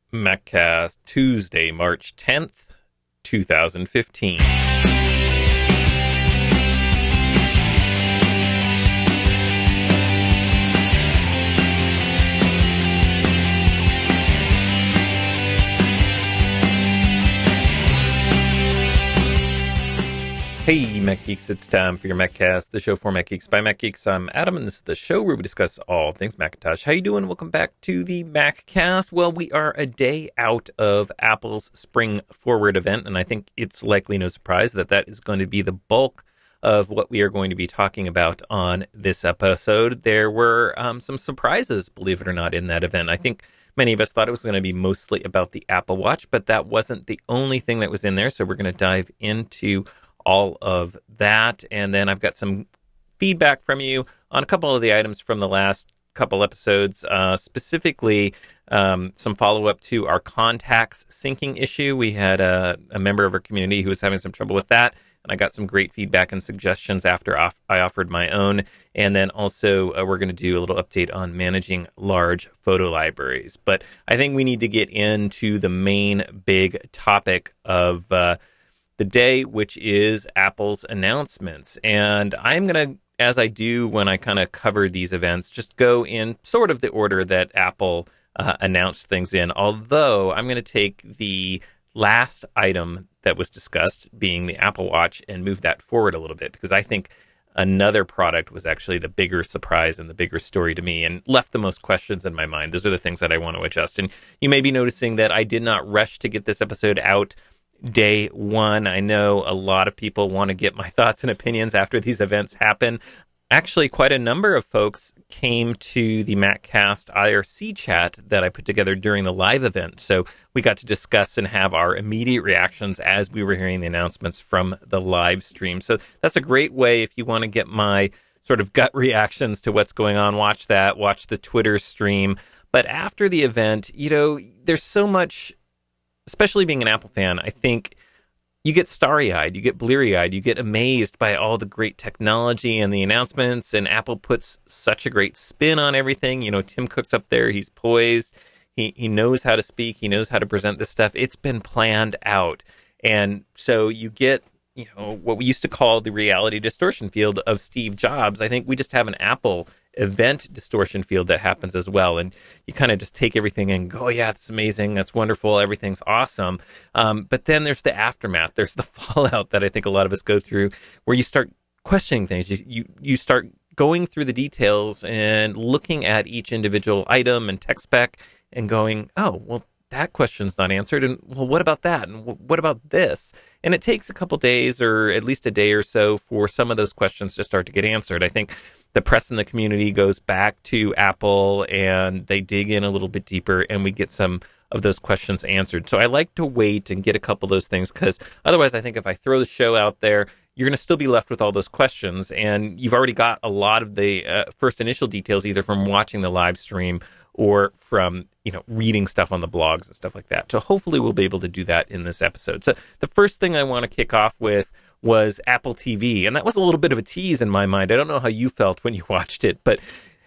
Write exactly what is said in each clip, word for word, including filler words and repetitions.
MacCast, Tuesday, March tenth, twenty fifteen. Hey, Mac Geeks, it's time for your MacCast, the show for Mac Geeks by Mac Geeks. I'm Adam, and this is the show where we discuss all things Macintosh. How you doing? Welcome back to the MacCast. Well, we are a day out of Apple's Spring Forward event, and I think it's likely no surprise that that is going to be the bulk of what we are going to be talking about on this episode. There were um, some surprises, believe it or not, in that event. I think many of us thought it was going to be mostly about the Apple Watch, but that wasn't the only thing that was in there, so we're going to dive into all of that. And then I've got some feedback from you on a couple of the items from the last couple episodes, uh, specifically um, some follow-up to our contacts syncing issue. We had a, a member of our community who was having some trouble with that, and I got some great feedback and suggestions after off- I offered my own. And then also uh, we're going to do a little update on managing large photo libraries. But I think we need to get into the main big topic of uh, the day, which is Apple's announcements. And I'm going to, as I do when I kind of cover these events, just go in sort of the order that Apple uh, announced things in. Although I'm going to take the last item that was discussed, being the Apple Watch, and move that forward a little bit, because I think another product was actually the bigger surprise and the bigger story to me and left the most questions in my mind. Those are the things that I want to adjust. And you may be noticing that I did not rush to get this episode out day one. I know a lot of people want to get my thoughts and opinions after these events happen. Actually, quite a number of folks came to the MacCast I R C chat that I put together during the live event. So we got to discuss and have our immediate reactions as we were hearing the announcements from the live stream. So that's a great way if you want to get my sort of gut reactions to what's going on. Watch that, watch the Twitter stream. But after the event, you know, there's so much, especially being an Apple fan, I think you get starry-eyed, you get bleary-eyed, you get amazed by all the great technology and the announcements, and Apple puts such a great spin on everything. You know, Tim Cook's up there, he's poised, he he knows how to speak, he knows how to present this stuff. It's been planned out. And so you get, you know, what we used to call the reality distortion field of Steve Jobs. I think we just have an Apple event distortion field that happens as well. And you kind of just take everything and go, oh, yeah, it's amazing. That's wonderful. Everything's awesome. Um, but then there's the aftermath. There's the fallout that I think a lot of us go through, where you start questioning things. You, you, you start going through the details and looking at each individual item and tech spec and going, oh, well, that question's not answered. And well, what about that? And w- what about this? And it takes a couple days or at least a day or so for some of those questions to start to get answered. I think the press in the community goes back to Apple and they dig in a little bit deeper and we get some of those questions answered. So I like to wait and get a couple of those things, because otherwise I think if I throw the show out there, you're going to still be left with all those questions, and you've already got a lot of the uh, first initial details either from watching the live stream or from, you know, reading stuff on the blogs and stuff like that. So hopefully we'll be able to do that in this episode. So the first thing I want to kick off with was Apple T V, and that was a little bit of a tease in my mind. I don't know how you felt when you watched it, but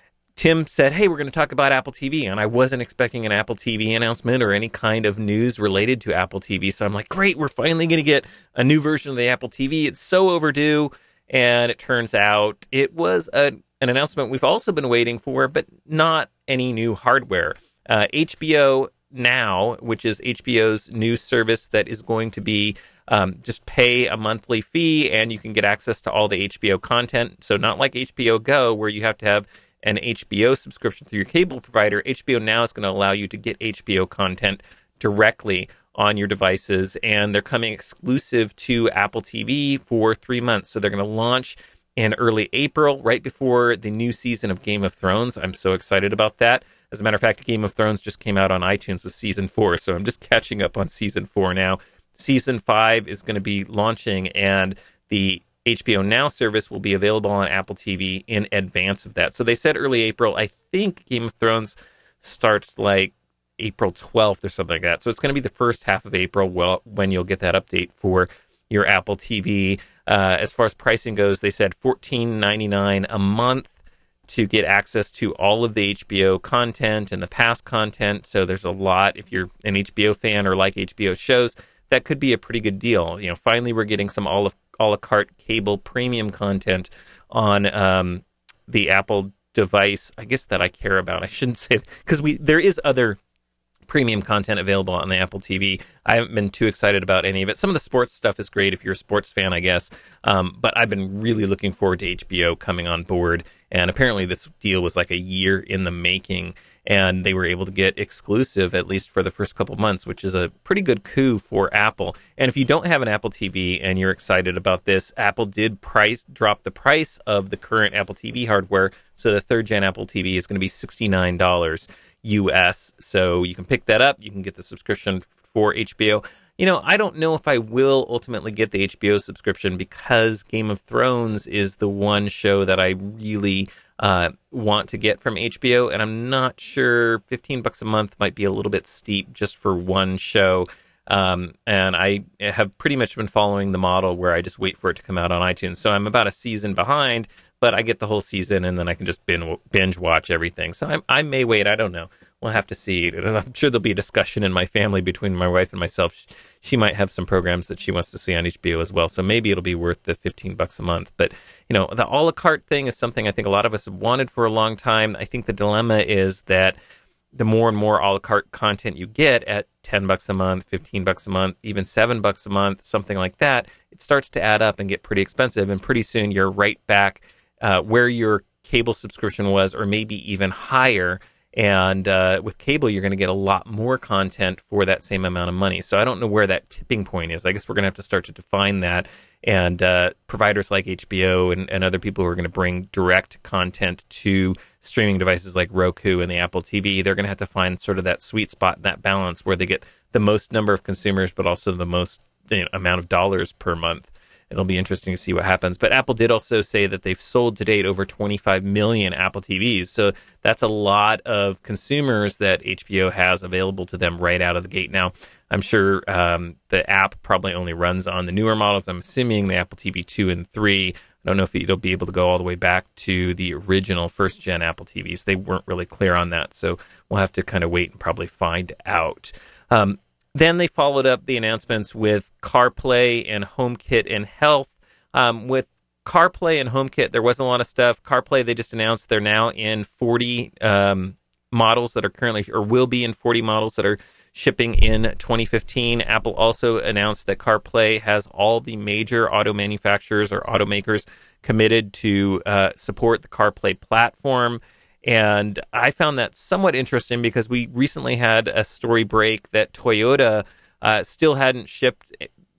Tim said, hey, we're going to talk about Apple T V, and I wasn't expecting an Apple T V announcement or any kind of news related to Apple T V. So I'm like, great, we're finally going to get a new version of the Apple T V. It's so overdue. And it turns out it was a, an announcement we've also been waiting for, but not any new hardware. Uh, H B O Now, which is H B O's new service that is going to be um, just pay a monthly fee and you can get access to all the H B O content. So not like H B O Go, where you have to have an H B O subscription through your cable provider. H B O Now is going to allow you to get H B O content directly on your devices, and they're coming exclusive to Apple T V for three months. So they're going to launch in early April, right before the new season of Game of Thrones. I'm so excited about that. As a matter of fact, Game of Thrones just came out on iTunes with season four, so I'm just catching up on season four now. Season five is going to be launching, and the H B O Now service will be available on Apple T V in advance of that. So they said early April. I think Game of Thrones starts like April twelfth or something like that. So it's going to be the first half of April well, when you'll get that update for your Apple T V. Uh, as far as pricing goes, they said fourteen ninety-nine a month to get access to all of the H B O content and the past content. So there's a lot. If you're an H B O fan or like H B O shows, that could be a pretty good deal. You know, finally we're getting some a la, a la carte cable premium content on um, the Apple device, I guess, that I care about. I shouldn't say it, because we there is other premium content available on the Apple T V. I haven't been too excited about any of it. Some of the sports stuff is great if you're a sports fan, I guess. Um, but I've been really looking forward to H B O coming on board. And apparently this deal was like a year in the making. And they were able to get exclusive, at least for the first couple months, which is a pretty good coup for Apple. And if you don't have an Apple T V and you're excited about this, Apple did price drop the price of the current Apple T V hardware. So the third gen Apple T V is going to be sixty-nine dollars U S. So you can pick that up. You can get the subscription for H B O. You know, I don't know if I will ultimately get the H B O subscription, because Game of Thrones is the one show that I really uh, want to get from H B O, and I'm not sure fifteen bucks a month might be a little bit steep just for one show. Um, and I have pretty much been following the model where I just wait for it to come out on iTunes. So I'm about a season behind, but I get the whole season, and then I can just binge watch everything. So I, I may wait. I don't know. We'll have to see. I'm sure there'll be a discussion in my family between my wife and myself. She might have some programs that she wants to see on H B O as well. So maybe it'll be worth the fifteen bucks a month. But, you know, the a la carte thing is something I think a lot of us have wanted for a long time. I think the dilemma is that the more and more a la carte content you get at ten bucks a month, fifteen bucks a month, even seven bucks a month, something like that, it starts to add up and get pretty expensive. And pretty soon you're right back uh, where your cable subscription was, or maybe even higher. And uh, with cable, you're going to get a lot more content for that same amount of money. So I don't know where that tipping point is. I guess we're going to have to start to define that. And uh, providers like H B O and, and other people who are going to bring direct content to streaming devices like Roku and the Apple T V, they're going to have to find sort of that sweet spot, that balance where they get the most number of consumers, but also the most, you know, amount of dollars per month. It'll be interesting to see what happens. But Apple did also say that they've sold to date over twenty-five million Apple T Vs. So that's a lot of consumers that H B O has available to them right out of the gate. Now, I'm sure um, the app probably only runs on the newer models. I'm assuming the Apple T V two and three. I don't know if it'll be able to go all the way back to the original first-gen Apple T Vs. They weren't really clear on that. So we'll have to kind of wait and probably find out. Um, Then they followed up the announcements with CarPlay and HomeKit and Health. Um, with CarPlay and HomeKit, there wasn't a lot of stuff. CarPlay, they just announced they're now in forty um, models that are currently, or will be in forty models that are shipping in twenty fifteen. Apple also announced that CarPlay has all the major auto manufacturers or automakers committed to uh, support the CarPlay platform. And I found that somewhat interesting because we recently had a story break that Toyota uh, still hadn't shipped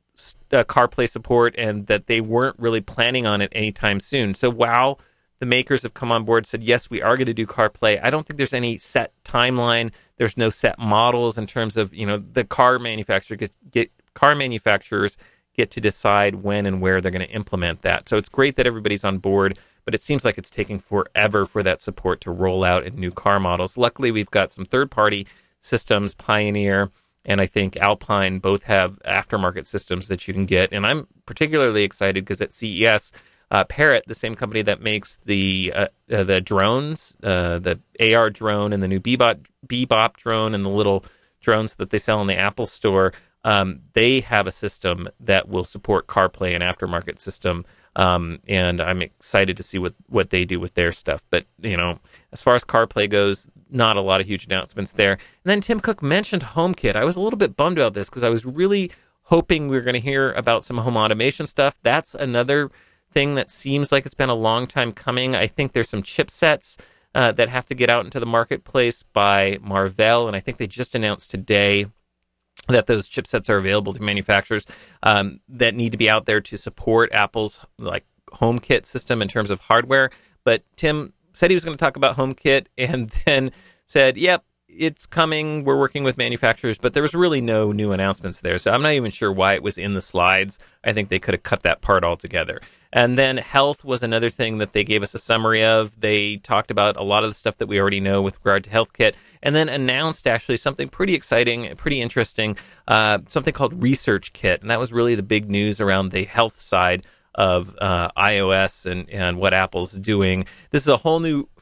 uh, CarPlay support, and that they weren't really planning on it anytime soon. So while the makers have come on board and said, yes, we are going to do CarPlay, I don't think there's any set timeline. There's no set models in terms of, you know, the car manufacturer gets, get car manufacturers get to decide when and where they're going to implement that. So it's great that everybody's on board, but it seems like it's taking forever for that support to roll out in new car models. Luckily, we've got some third-party systems, Pioneer and I think Alpine, both have aftermarket systems that you can get. And I'm particularly excited because at C E S, uh, Parrot, the same company that makes the uh, uh, the drones, uh, the A R drone and the new Bebop, Bebop drone and the little drones that they sell in the Apple Store, um, they have a system that will support CarPlay, an aftermarket system. Um, and I'm excited to see what, what they do with their stuff. But, you know, as far as CarPlay goes, not a lot of huge announcements there. And then Tim Cook mentioned HomeKit. I was a little bit bummed about this because I was really hoping we were going to hear about some home automation stuff. That's another thing that seems like it's been a long time coming. I think there's some chipsets uh, that have to get out into the marketplace by Marvell, and I think they just announced today that those chipsets are available to manufacturers um, that need to be out there to support Apple's like HomeKit system in terms of hardware. But Tim said he was going to talk about HomeKit and then said, yep, it's coming. We're working with manufacturers, but there was really no new announcements there. So I'm not even sure why it was in the slides. I think they could have cut that part altogether. And then health was another thing that they gave us a summary of. They talked about a lot of the stuff that we already know with regard to HealthKit, and then announced actually something pretty exciting, pretty interesting, uh, something called ResearchKit. And that was really the big news around the health side of uh, iOS and, and what Apple's doing. This is a whole new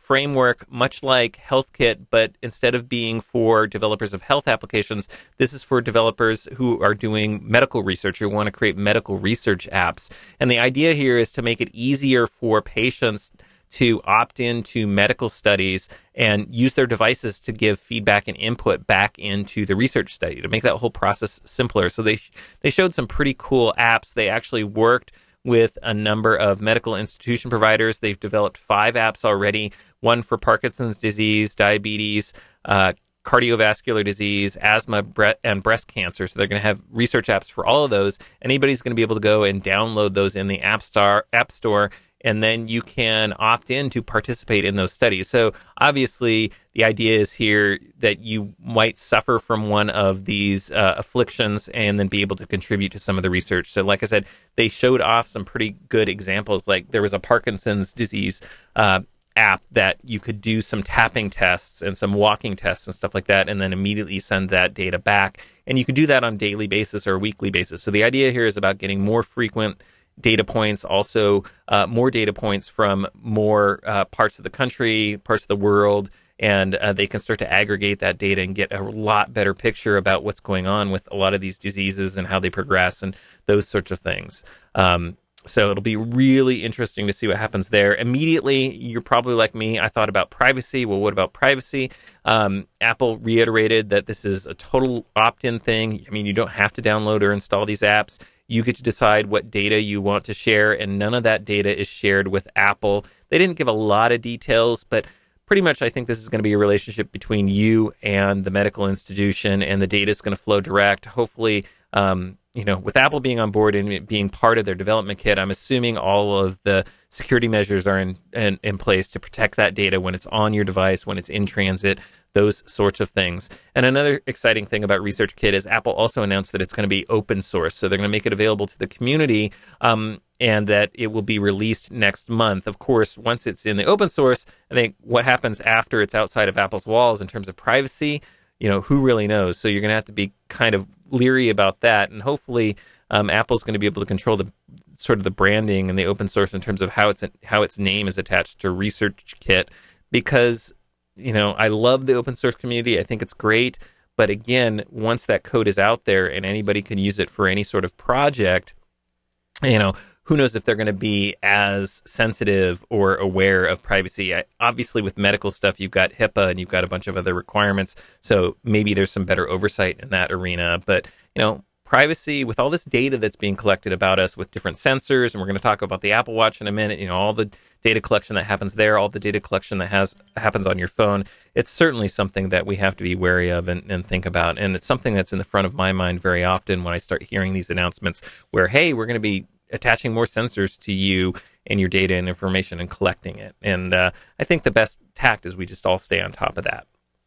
framework, much like HealthKit, but instead of being for developers of health applications, this is for developers who are doing medical research, who want to create medical research apps. And the idea here is to make it easier for patients to opt into medical studies and use their devices to give feedback and input back into the research study to make that whole process simpler. So they they showed some pretty cool apps. They actually worked with a number of medical institution providers. They've developed five apps already, one for Parkinson's disease, diabetes, uh, cardiovascular disease, asthma, bre- and breast cancer. So they're going to have research apps for all of those. Anybody's going to be able to go and download those in the App Store, App Store, and then you can opt in to participate in those studies. So obviously, the idea is here that you might suffer from one of these uh, afflictions and then be able to contribute to some of the research. So like I said, they showed off some pretty good examples. Like there was a Parkinson's disease uh, app that you could do some tapping tests and some walking tests and stuff like that, and then immediately send that data back. And you could do that on a daily basis or a weekly basis. So the idea here is about getting more frequent data points, also uh, more data points from more uh, parts of the country, parts of the world, and uh, they can start to aggregate that data and get a lot better picture about what's going on with a lot of these diseases and how they progress and those sorts of things. Um, so it'll be really interesting to see what happens there. Immediately, you're probably like me. I thought about privacy. Well, what about privacy? Um, Apple reiterated that this is a total opt-in thing. I mean, you don't have to download or install these apps. You get to decide what data you want to share, and none of that data is shared with Apple. They didn't give a lot of details, but pretty much I think this is going to be a relationship between you and the medical institution, and the data is going to flow direct. Hopefully, um, you know, with Apple being on board and it being part of their development kit, I'm assuming all of the security measures are in, in, in place to protect that data when it's on your device, when it's in transit, those sorts of things. And another exciting thing about ResearchKit is Apple also announced that it's going to be open source. So they're going to make it available to the community, um, and that it will be released next month. Of course, once it's in the open source, I think what happens after it's outside of Apple's walls in terms of privacy, you know, who really knows? So you're going to have to be kind of leery about that. And hopefully um, Apple's going to be able to control the sort of the branding and the open source in terms of how it's how its name is attached to ResearchKit, because you know, I love the open source community. I think it's great. But again, once that code is out there and anybody can use it for any sort of project, you know, who knows if they're going to be as sensitive or aware of privacy. I, obviously, with medical stuff, you've got HIPAA and you've got a bunch of other requirements. So maybe there's some better oversight in that arena. But, you know, privacy, with all this data that's being collected about us with different sensors, and we're going to talk about the Apple Watch in a minute, you know, all the data collection that happens there, all the data collection that has happens on your phone, it's certainly something that we have to be wary of and, and think about. And it's something that's in the front of my mind very often when I start hearing these announcements where, hey, we're going to be attaching more sensors to you and your data and information and collecting it. And uh, I think the best tact is we just all stay on top of that.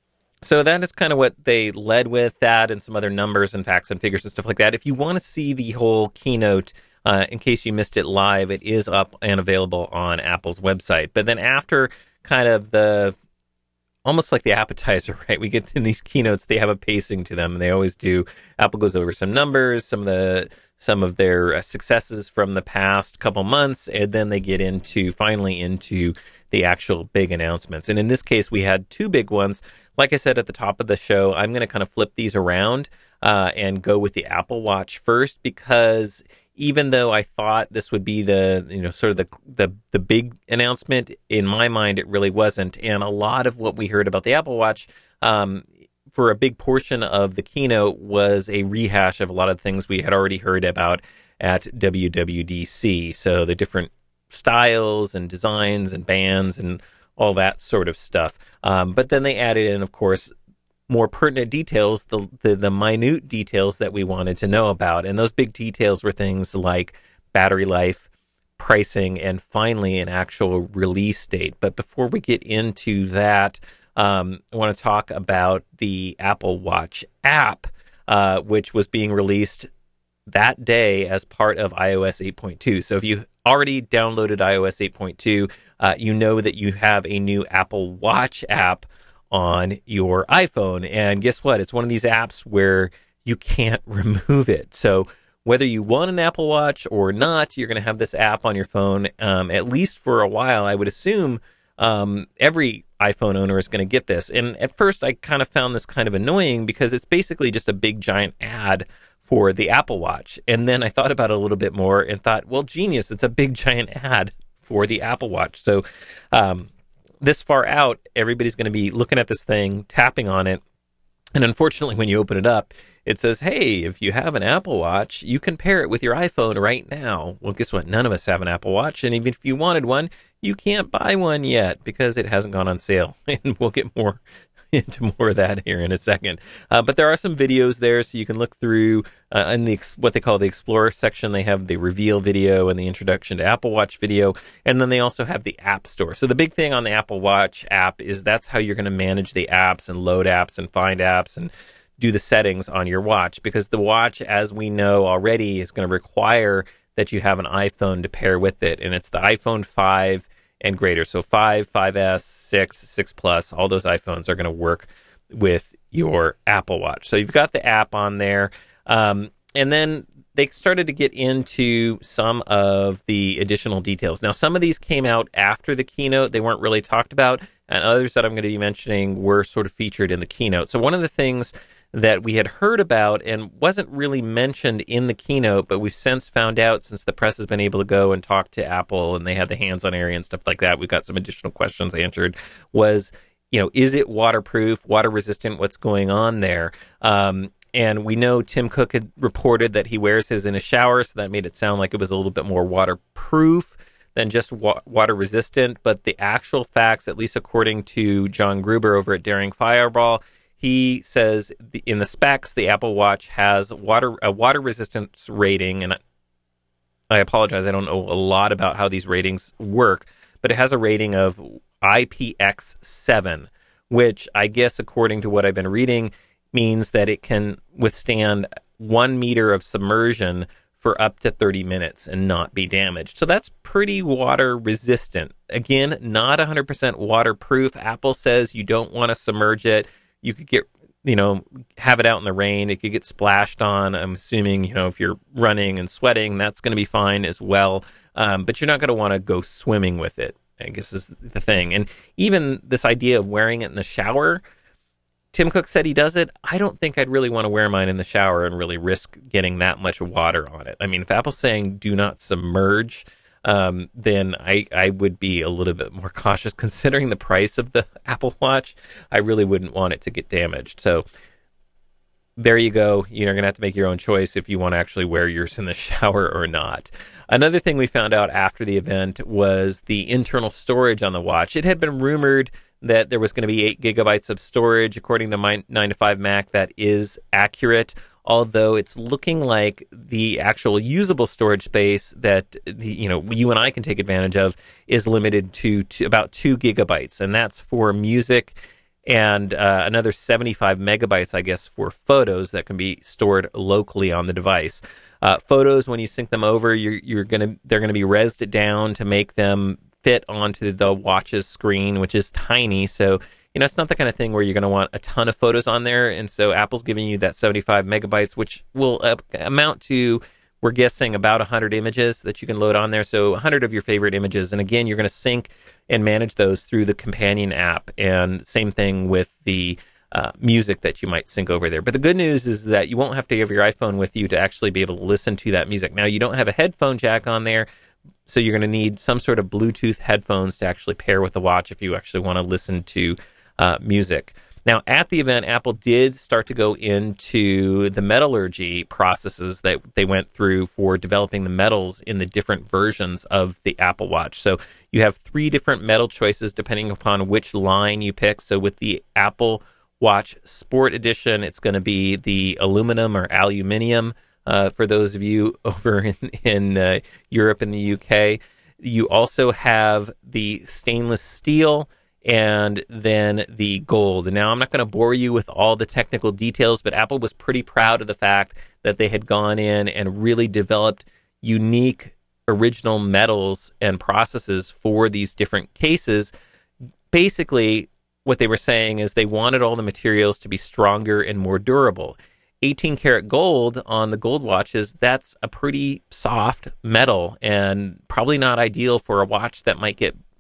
So that is kind of what they led with, that and some other numbers and facts and figures and stuff like that. If you want to see the whole keynote, uh, in case you missed it live, it is up and available on Apple's website. But then after kind of the, almost like the appetizer, right? We get in these keynotes, they have a pacing to them, and they always do. Apple goes over some numbers, some of the some of their uh, successes from the past couple months, and then they get into finally into the actual big announcements. And in this case, we had two big ones. Like I said at the top of the show, I'm going to kind of flip these around uh, and go with the Apple Watch first, because even though I thought this would be the, you know, sort of the the the big announcement, in my mind it really wasn't. And a lot of what we heard about the Apple Watch, um, for a big portion of the keynote, was a rehash of a lot of things we had already heard about at W W D C. So the different styles and designs and bands and all that sort of stuff. Um, but then they added in, of course, more pertinent details, the, the the minute details that we wanted to know about. And those big details were things like battery life, pricing, and finally an actual release date. But before we get into that, um, I want to talk about the Apple Watch app, uh, which was being released that day as part of i O S eight point two. So if you already downloaded i O S eight point two, uh, you know that you have a new Apple Watch app on your iPhone. And guess what? It's one of these apps where you can't remove it. So whether you want an Apple Watch or not, you're going to have this app on your phone, um, at least for a while. I would assume um, every iPhone owner is going to get this. And at first, I kind of found this kind of annoying because it's basically just a big giant ad for the Apple Watch. And then I thought about it a little bit more and thought, well, genius, it's a big giant ad for the Apple Watch. So um, this far out, everybody's going to be looking at this thing, tapping on it. And unfortunately, when you open it up, it says, hey, if you have an Apple Watch, you can pair it with your iPhone right now. Well, guess what? None of us have an Apple Watch. And even if you wanted one, you can't buy one yet because it hasn't gone on sale. And we'll get more into more of that here in a second. Uh, but there are some videos there, so you can look through uh, in the what they call the Explorer section. They have the reveal video and the introduction to Apple Watch video, and then they also have the App Store. So the big thing on the Apple Watch app is that's how you're going to manage the apps and load apps and find apps and do the settings on your watch, because the watch, as we know already, is going to require that you have an iPhone to pair with it, and it's the iPhone five and greater. So five, five S, six, six Plus, all those iPhones are going to work with your Apple Watch. So you've got the app on there. Um, and then they started to get into some of the additional details. Now, some of these came out after the keynote. They weren't really talked about. And others that I'm going to be mentioning were sort of featured in the keynote. So one of the things that we had heard about and wasn't really mentioned in the keynote, but we've since found out, since the press has been able to go and talk to Apple and they had the hands-on area and stuff like that, we've got some additional questions answered, was, you know, is it waterproof, water resistant, what's going on there? Um, and we know Tim Cook had reported that he wears his in a shower, so that made it sound like it was a little bit more waterproof than just wa- water resistant. But the actual facts, at least according to John Gruber over at Daring Fireball, he says the, in the specs, the Apple Watch has water a water resistance rating, and I apologize, I don't know a lot about how these ratings work, but it has a rating of I P X seven, which I guess, according to what I've been reading, means that it can withstand one meter of submersion for up to thirty minutes and not be damaged. So that's pretty water resistant. Again, not one hundred percent waterproof. Apple says you don't want to submerge it. You could get, you know, have it out in the rain. It could get splashed on. I'm assuming, you know, if you're running and sweating, that's going to be fine as well. Um, but you're not going to want to go swimming with it, I guess is the thing. And even this idea of wearing it in the shower, Tim Cook said he does it. I don't think I'd really want to wear mine in the shower and really risk getting that much water on it. I mean, if Apple's saying do not submerge, um, then I, I would be a little bit more cautious. Considering the price of the Apple Watch, I really wouldn't want it to get damaged. So there you go. You're going to have to make your own choice if you want to actually wear yours in the shower or not. Another thing we found out after the event was the internal storage on the watch. It had been rumored that there was going to be eight gigabytes of storage. According to my nine to five Mac, that is accurate, although it's looking like the actual usable storage space that the, you know you and I can take advantage of is limited to, to about two gigabytes, and that's for music, and uh, another seventy-five megabytes, I guess, for photos that can be stored locally on the device. Uh, photos, when you sync them over, you're, you're gonna they're gonna be rezzed down to make them fit onto the watch's screen, which is tiny. So, you know, it's not the kind of thing where you're going to want a ton of photos on there. And so Apple's giving you that seventy-five megabytes, which will uh, amount to, we're guessing, about one hundred images that you can load on there. So one hundred of your favorite images. And again, you're going to sync and manage those through the companion app. And same thing with the uh, music that you might sync over there. But the good news is that you won't have to have your iPhone with you to actually be able to listen to that music. Now, you don't have a headphone jack on there, so you're going to need some sort of Bluetooth headphones to actually pair with the watch if you actually want to listen to uh, music. Now, at the event, Apple did start to go into the metallurgy processes that they went through for developing the metals in the different versions of the Apple Watch. So you have three different metal choices depending upon which line you pick. So with the Apple Watch Sport Edition, it's going to be the aluminum or aluminium. Uh, for those of you over in, in uh, Europe and the U K, you also have the stainless steel and then the gold. And now I'm not going to bore you with all the technical details, but Apple was pretty proud of the fact that they had gone in and really developed unique original metals and processes for these different cases. Basically, what they were saying is they wanted all the materials to be stronger and more durable. eighteen karat gold on the gold watches, that's a pretty soft metal and probably not ideal for a watch that might get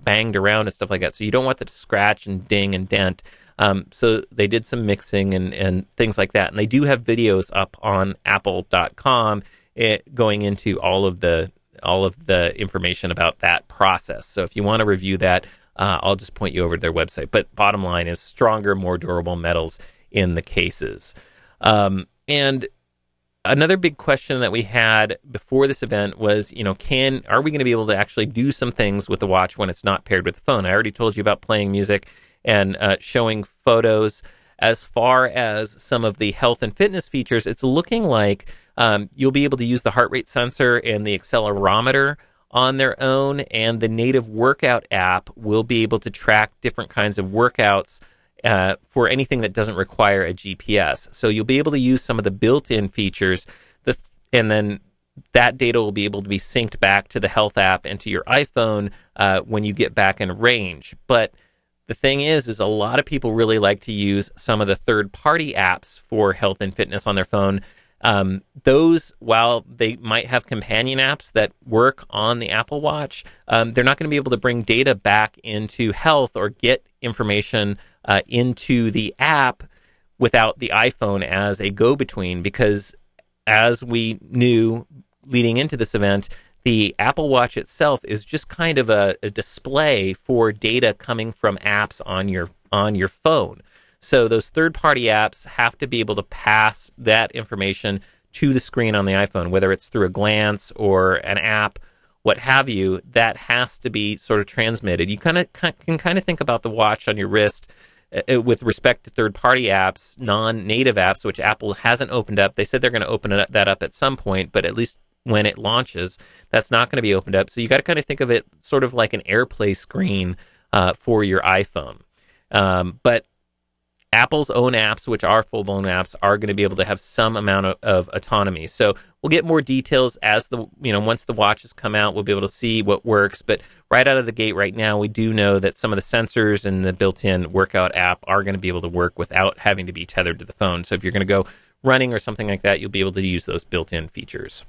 banged around and stuff like that. So you don't want that to scratch and ding and dent. Um, so they did some mixing and, and things like that. And they do have videos up on apple dot com it, going into all of the all of the information about that process. So if you want to review that, uh, I'll just point you over to their website. But bottom line is stronger, more durable metals in the cases. Um, and another big question that we had before this event was, you know, can are we going to be able to actually do some things with the watch when it's not paired with the phone? I already told you about playing music and uh, showing photos. As far as some of the health and fitness features, it's looking like um, you'll be able to use the heart rate sensor and the accelerometer on their own, and the native workout app will be able to track different kinds of workouts uh, for anything that doesn't require a G P S. So you'll be able to use some of the built-in features, the, and then that data will be able to be synced back to the health app and to your iPhone uh, when you get back in range. But the thing is, is a lot of people really like to use some of the third-party apps for health and fitness on their phone. Um, those, while they might have companion apps that work on the Apple Watch, um, they're not going to be able to bring data back into health or get information uh, into the app without the iPhone as a go-between, because as we knew leading into this event, the Apple Watch itself is just kind of a, a display for data coming from apps on your on your phone. So those third-party apps have to be able to pass that information to the screen on the iPhone, whether it's through a glance or an app, what have you. That has to be sort of transmitted. You kind of can kind of think about the watch on your wrist uh, with respect to third-party apps, non-native apps, which Apple hasn't opened up. They said they're going to open it, that up at some point, but at least when it launches, that's not going to be opened up. So you got to kind of think of it sort of like an AirPlay screen uh, for your iPhone. Um, but Apple's own apps, which are full-blown apps, are going to be able to have some amount of, of autonomy. So we'll get more details as the, you know, once the watches come out, we'll be able to see what works. But right out of the gate right now, we do know that some of the sensors and the built-in workout app are going to be able to work without having to be tethered to the phone. So if you're going to go running or something like that, you'll be able to use those built-in features.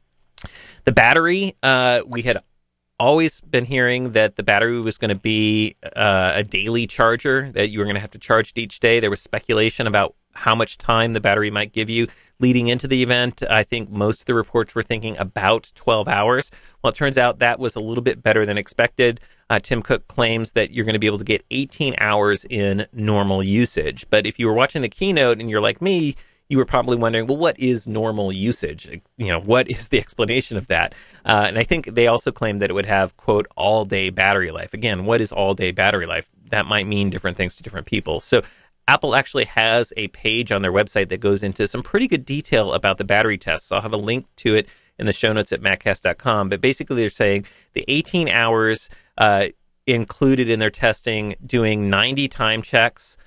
The battery, uh, we had always been hearing that the battery was going to be uh, a daily charger, that you were going to have to charge it each day. There was speculation about how much time the battery might give you leading into the event. I think most of the reports were thinking about twelve hours. Well, it turns out that was a little bit better than expected. Uh, Tim Cook claims that you're going to be able to get eighteen hours in normal usage. But if you were watching the keynote and you're like me, you were probably wondering, well, what is normal usage? You know, what is the explanation of that? Uh, and I think they also claimed that it would have, quote, all-day battery life. Again, what is all-day battery life? That might mean different things to different people. So Apple actually has a page on their website that goes into some pretty good detail about the battery tests. I'll have a link to it in the show notes at maccast dot com. But basically they're saying the eighteen hours uh, included in their testing, doing ninety time checks,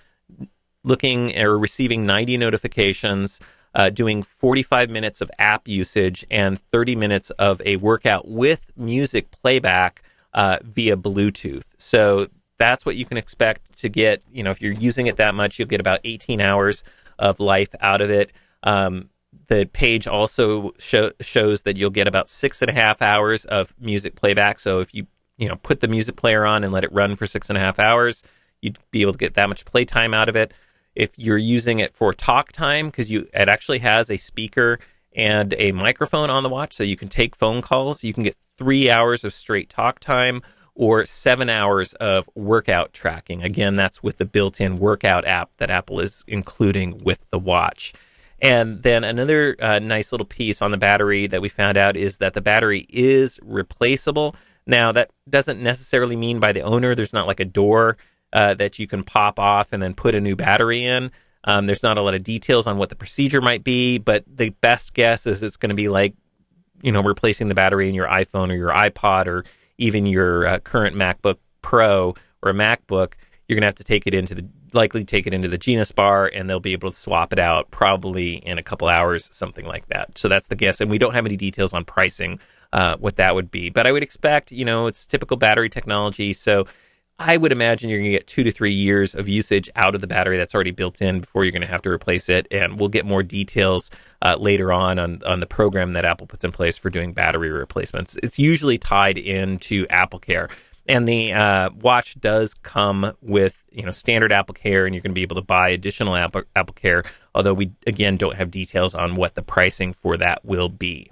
looking or receiving ninety notifications, uh, doing forty-five minutes of app usage, and thirty minutes of a workout with music playback uh, via Bluetooth. So that's what you can expect to get. You know, if you're using it that much, you'll get about eighteen hours of life out of it. Um, the page also show, shows that you'll get about six and a half hours of music playback. So if you, you know, put the music player on and let it run for six and a half hours, you'd be able to get that much playtime out of it. If you're using it for talk time, because you it actually has a speaker and a microphone on the watch, so you can take phone calls, you can get three hours of straight talk time or seven hours of workout tracking. Again, that's with the built-in workout app that Apple is including with the watch. And then another uh, nice little piece on the battery that we found out is that the battery is replaceable. Now, that doesn't necessarily mean by the owner. There's not like a door uh, that you can pop off and then put a new battery in. Um, there's not a lot of details on what the procedure might be, but the best guess is it's going to be like, you know, replacing the battery in your iPhone or your iPod or even your uh, current MacBook Pro or a MacBook. You're going to have to take it into the, likely take it into the Genius Bar, and they'll be able to swap it out probably in a couple hours, something like that. So that's the guess. And we don't have any details on pricing, uh, what that would be. But I would expect, you know, it's typical battery technology. So I would imagine you're going to get two to three years of usage out of the battery that's already built in before you're going to have to replace it. And we'll get more details uh, later on, on on the program that Apple puts in place for doing battery replacements. It's usually tied into AppleCare. And the uh, watch does come with, you know, standard AppleCare, and you're going to be able to buy additional Apple, AppleCare, although we, again, don't have details on what the pricing for that will be.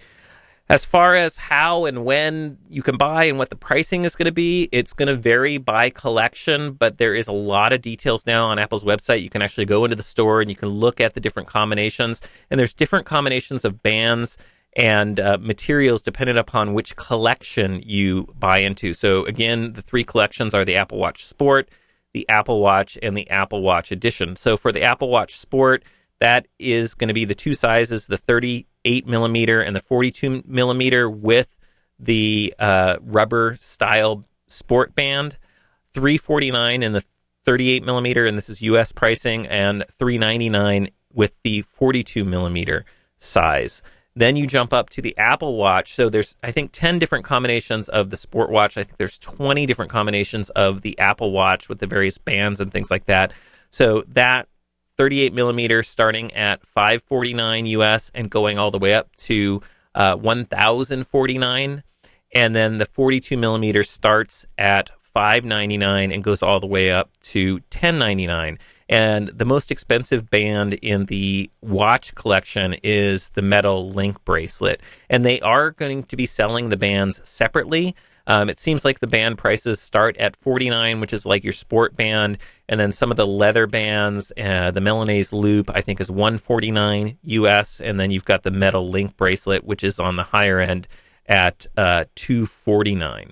As far as how and when you can buy and what the pricing is going to be, it's going to vary by collection, but there is a lot of details now on Apple's website. You can actually go into the store and you can look at the different combinations, and there's different combinations of bands and uh, materials depending upon which collection you buy into. So again, the three collections are the Apple Watch Sport, the Apple Watch, and the Apple Watch Edition. So for the Apple Watch Sport, that is going to be the two sizes, the thirty-eight millimeter and the forty-two millimeter with the uh, rubber style sport band, three forty-nine in the thirty-eight millimeter, and this is U S pricing, and three ninety-nine with the forty-two millimeter size. Then you jump up to the Apple Watch. So there's, I think, ten different combinations of the Sport Watch. I think there's twenty different combinations of the Apple Watch with the various bands and things like that. So that thirty-eight millimeter starting at five forty-nine U S and going all the way up to uh, one thousand forty-nine. And then the forty-two millimeter starts at five ninety-nine and goes all the way up to ten ninety-nine. And the most expensive band in the watch collection is the metal link bracelet. And they are going to be selling the bands separately. Um, it seems like the band prices start at forty-nine, which is like your sport band. And then some of the leather bands, uh, the Milanese loop, I think is one forty-nine U S. And then you've got the metal link bracelet, which is on the higher end at uh, two forty-nine.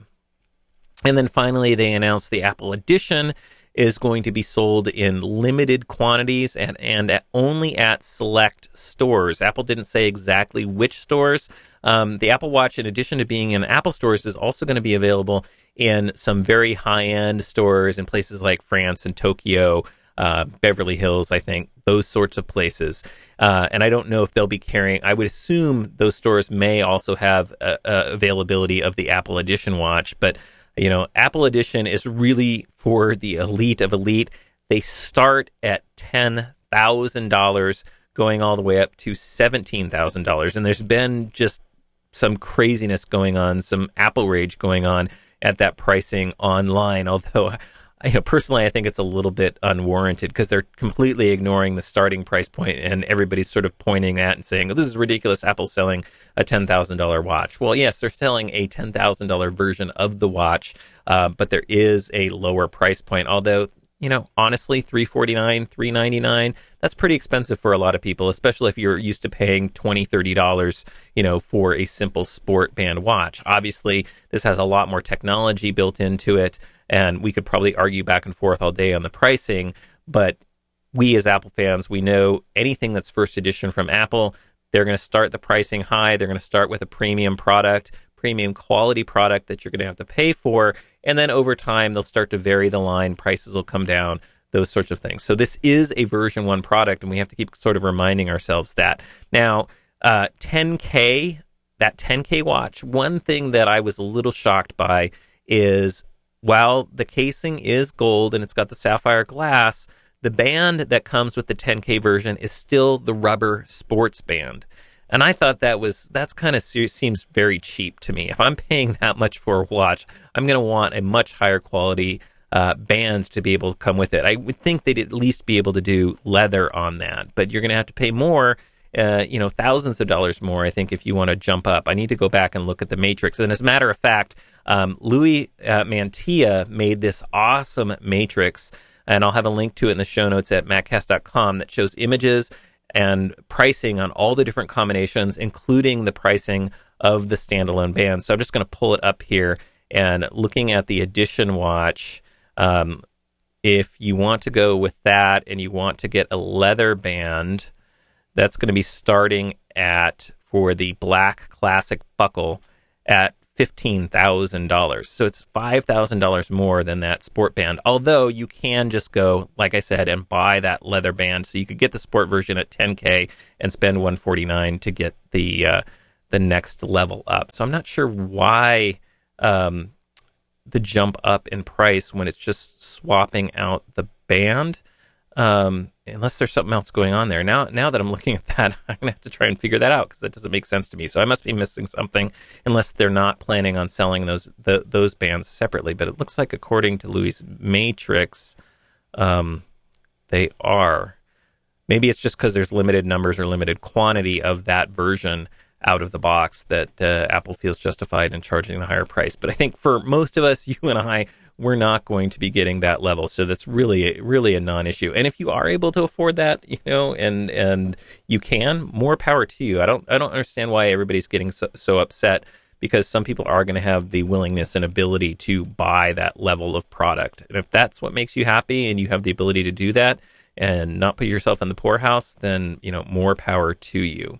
And then finally, they announced the Apple Edition is going to be sold in limited quantities and, and at, only at select stores. Apple didn't say exactly which stores. Um, the Apple Watch, in addition to being in Apple stores, is also going to be available in some very high-end stores in places like France and Tokyo, uh, Beverly Hills, I think, those sorts of places. Uh, and I don't know if they'll be carrying, I would assume those stores may also have uh, uh, availability of the Apple Edition watch, but you know, Apple Edition is really for the elite of elite. They start at ten thousand dollars, going all the way up to seventeen thousand dollars. And there's been just some craziness going on, some Apple rage going on at that pricing online. Although, you know, personally, I think it's a little bit unwarranted because they're completely ignoring the starting price point, and everybody's sort of pointing at and saying, oh, this is ridiculous. Apple's selling a ten thousand dollars watch. Well, yes, they're selling a ten thousand dollars version of the watch, uh, but there is a lower price point. Although, you know, honestly, three forty-nine, three ninety-nine, that's pretty expensive for a lot of people, especially if you're used to paying twenty dollars, thirty dollars, you know, for a simple sport band watch. Obviously, this has a lot more technology built into it, and we could probably argue back and forth all day on the pricing, but we as Apple fans, we know anything that's first edition from Apple, they're going to start the pricing high. They're going to start with a premium product, premium quality product that you're going to have to pay for, and then over time, they'll start to vary the line. Prices will come down, those sorts of things. So this is a version one product, and we have to keep sort of reminding ourselves that. Now, uh, ten K, that ten K watch, one thing that I was a little shocked by is while the casing is gold and it's got the sapphire glass, the band that comes with the ten K version is still the rubber sports band. And I thought that was, that's kind of seems very cheap to me. If I'm paying that much for a watch, I'm going to want a much higher quality uh, band to be able to come with it. I would think they'd at least be able to do leather on that, but you're going to have to pay more, uh, you know, thousands of dollars more, I think, if you want to jump up. I need to go back and look at the matrix. And as a matter of fact, um, Louis uh, Mantilla made this awesome matrix, and I'll have a link to it in the show notes at maccast dot com that shows images and pricing on all the different combinations, including the pricing of the standalone band. So I'm just going to pull it up here, and looking at the Edition watch, um, if you want to go with that and you want to get a leather band, that's going to be starting at, for the black classic buckle, at fifteen thousand dollars. So it's five thousand dollars more than that sport band. Although you can just go, like I said, and buy that leather band. So you could get the sport version at ten K and spend one forty-nine to get the uh, the next level up. So I'm not sure why um, the jump up in price when it's just swapping out the band. Um, unless there's something else going on there. Now, now that I'm looking at that, I'm gonna have to try and figure that out because that doesn't make sense to me. So I must be missing something, unless they're not planning on selling those the, those bands separately. But it looks like, according to Louis Matrix, um, they are. Maybe it's just because there's limited numbers or limited quantity of that version out of the box that uh, Apple feels justified in charging the higher price. But I think for most of us, you and I, we're not going to be getting that level. So that's really, really a non-issue. And if you are able to afford that, you know, and and you can, more power to you. I don't I don't understand why everybody's getting so, so upset, because some people are going to have the willingness and ability to buy that level of product. And if that's what makes you happy and you have the ability to do that and not put yourself in the poorhouse, then, you know, more power to you.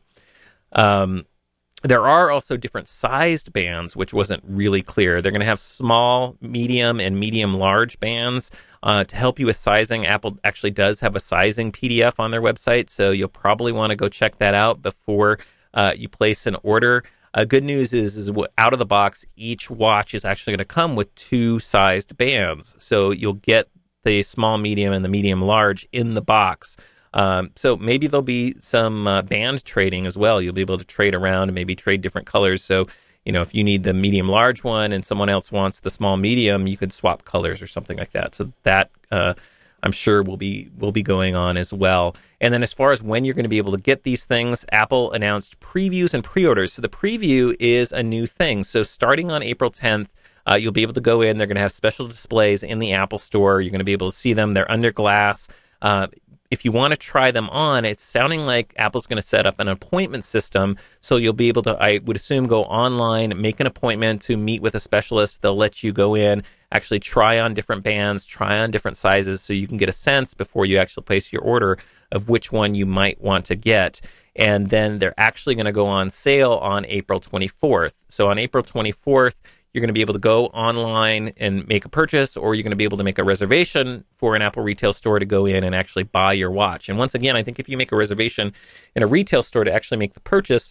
Um, there are also different sized bands, which wasn't really clear. They're going to have small, medium, and medium large bands uh, to help you with sizing. Apple actually does have a sizing P D F on their website, so you'll probably want to go check that out before uh, you place an order. Uh, good news is, is out of the box, each watch is actually going to come with two sized bands. So you'll get the small, medium, and the medium large in the box. Um, so maybe there'll be some uh, band trading as well. You'll be able to trade around and maybe trade different colors. So, you know, if you need the medium large one and someone else wants the small medium, you could swap colors or something like that. So that uh, I'm sure will be will be going on as well. And then as far as when you're going to be able to get these things, Apple announced previews and pre-orders. So the preview is a new thing. So starting on April tenth, uh, you'll be able to go in. They're going to have special displays in the Apple Store. You're going to be able to see them. They're under glass. Uh, If you want to try them on, it's sounding like Apple's going to set up an appointment system. So you'll be able to, I would assume, go online, make an appointment to meet with a specialist. They'll let you go in, actually try on different bands, try on different sizes, so you can get a sense before you actually place your order of which one you might want to get. And then they're actually going to go on sale on April twenty-fourth. So on April twenty-fourth, you're going to be able to go online and make a purchase, or you're going to be able to make a reservation for an Apple retail store to go in and actually buy your watch. And once again, I think if you make a reservation in a retail store to actually make the purchase,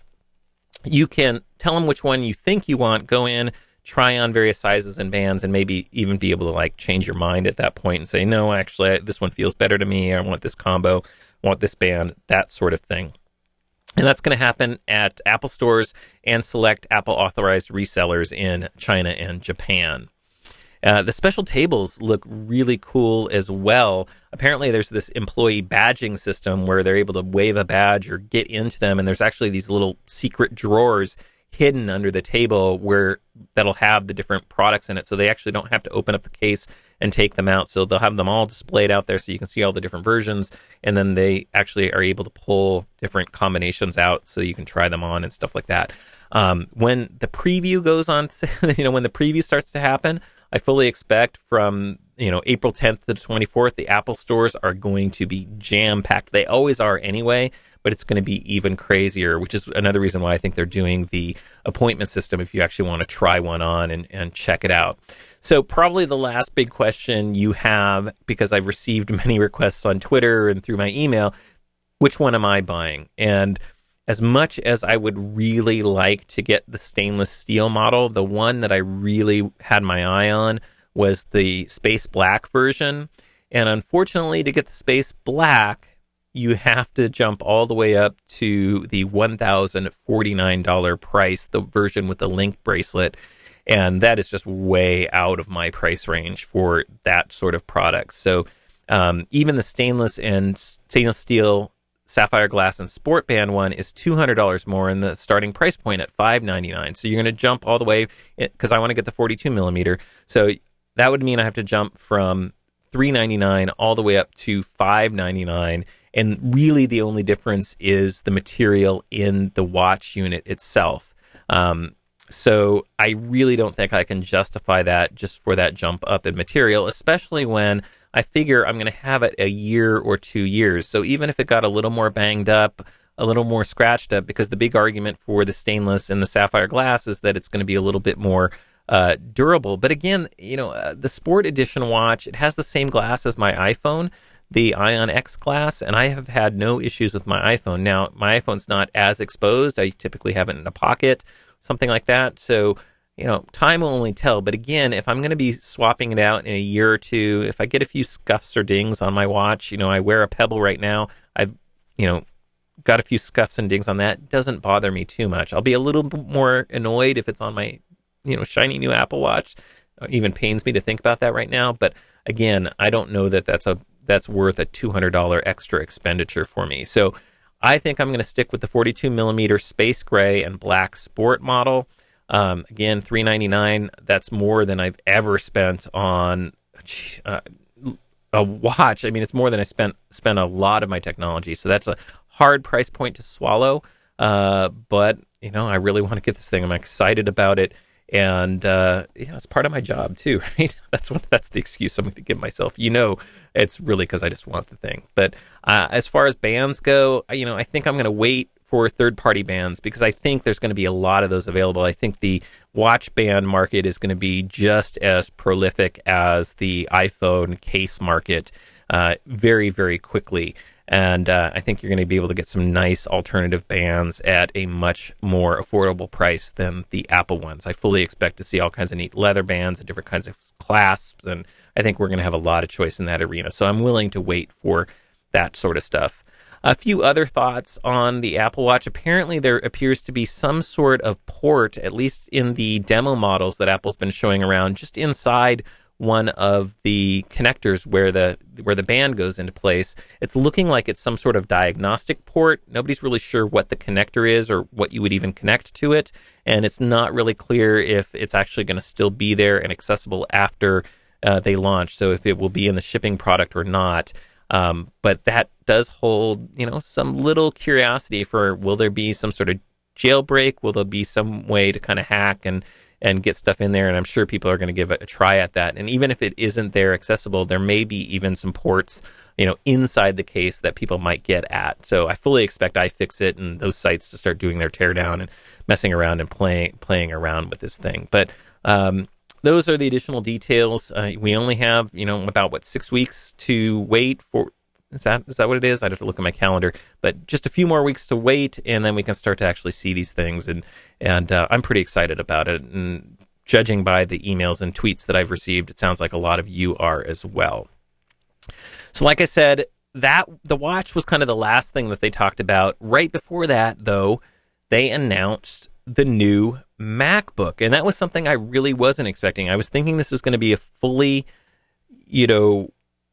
you can tell them which one you think you want, go in, try on various sizes and bands, and maybe even be able to like change your mind at that point and say, no, actually, this one feels better to me. I want this combo, I want this band, that sort of thing. And that's going to happen at Apple stores and select Apple-authorized resellers in China and Japan. Uh, the special tables look really cool as well. Apparently, there's this employee badging system where they're able to wave a badge or get into them, and there's actually these little secret drawers hidden under the table where that'll have the different products in it, so they actually don't have to open up the case and take them out. So they'll have them all displayed out there so you can see all the different versions, and then they actually are able to pull different combinations out so you can try them on and stuff like that. Um, when the preview goes on, you know, when the preview starts to happen, I fully expect from, you know, April tenth to the twenty-fourth, the Apple stores are going to be jam-packed. They always are anyway, but it's going to be even crazier, which is another reason why I think they're doing the appointment system if you actually want to try one on and, and check it out. So probably the last big question you have, because I've received many requests on Twitter and through my email, which one am I buying? And as much as I would really like to get the stainless steel model, the one that I really had my eye on was the Space Black version. And unfortunately, to get the Space Black, you have to jump all the way up to the one thousand forty-nine dollars price, the version with the Link bracelet. And that is just way out of my price range for that sort of product. So um, even the stainless and stainless steel Sapphire Glass and Sport Band one is two hundred dollars more, and the starting price point at five ninety-nine. So you're going to jump all the way, because I want to get the forty-two millimeter. So that would mean I have to jump from three ninety-nine all the way up to five ninety-nine. And really the only difference is the material in the watch unit itself. Um, so I really don't think I can justify that just for that jump up in material, especially when I figure I'm going to have it a year or two years. So even if it got a little more banged up, a little more scratched up, because the big argument for the stainless and the sapphire glass is that it's going to be a little bit more uh, durable. But again, you know, uh, the Sport Edition watch, it has the same glass as my iPhone, the Ion X glass, and I have had no issues with my iPhone. Now, my iPhone's not as exposed. I typically have it in a pocket, something like that. So you know, time will only tell. But again, if I'm going to be swapping it out in a year or two, if I get a few scuffs or dings on my watch, you know, I wear a Pebble right now. I've, you know, got a few scuffs and dings on that. It doesn't bother me too much. I'll be a little bit more annoyed if it's on my, you know, shiny new Apple Watch. It even pains me to think about that right now. But again, I don't know that that's a that's worth a two hundred dollars extra expenditure for me. So I think I'm going to stick with the forty-two millimeter space gray and black sport model. Um, again, three ninety-nine. That's more than I've ever spent on uh, a watch. I mean, it's more than I spent spent a lot of my technology. So that's a hard price point to swallow. Uh, but you know, I really want to get this thing. I'm excited about it, and uh, yeah, it's part of my job too, right? That's what that's the excuse I'm going to give myself. You know, it's really because I just want the thing. But uh, as far as bands go, you know, I think I'm going to wait for third-party bands because I think there's going to be a lot of those available. I think the watch band market is going to be just as prolific as the iPhone case market uh, very, very quickly. And uh, I think you're going to be able to get some nice alternative bands at a much more affordable price than the Apple ones. I fully expect to see all kinds of neat leather bands and different kinds of clasps, and I think we're going to have a lot of choice in that arena. So I'm willing to wait for that sort of stuff. A few other thoughts on the Apple Watch. Apparently, there appears to be some sort of port, at least in the demo models that Apple's been showing around, just inside one of the connectors where the where the band goes into place. It's looking like it's some sort of diagnostic port. Nobody's really sure what the connector is or what you would even connect to it, and it's not really clear if it's actually going to still be there and accessible after uh, they launch. So if it will be in the shipping product or not. Um, but that does hold, you know, some little curiosity for, will there be some sort of jailbreak? Will there be some way to kind of hack and, and get stuff in there? And I'm sure people are going to give it a try at that. And even if it isn't there accessible, there may be even some ports, you know, inside the case that people might get at. So I fully expect iFixit and those sites to start doing their teardown and messing around and playing, playing around with this thing. But, um, those are the additional details. Uh, we only have, you know, about, what, six weeks to wait for. Is that is that what it is? I'd have to look at my calendar. But just a few more weeks to wait, and then we can start to actually see these things. And, and uh, I'm pretty excited about it. And judging by the emails and tweets that I've received, it sounds like a lot of you are as well. So like I said, that the watch was kind of the last thing that they talked about. Right before that, though, they announced the new MacBook. And that was something I really wasn't expecting. I was thinking this was going to be a fully, you know,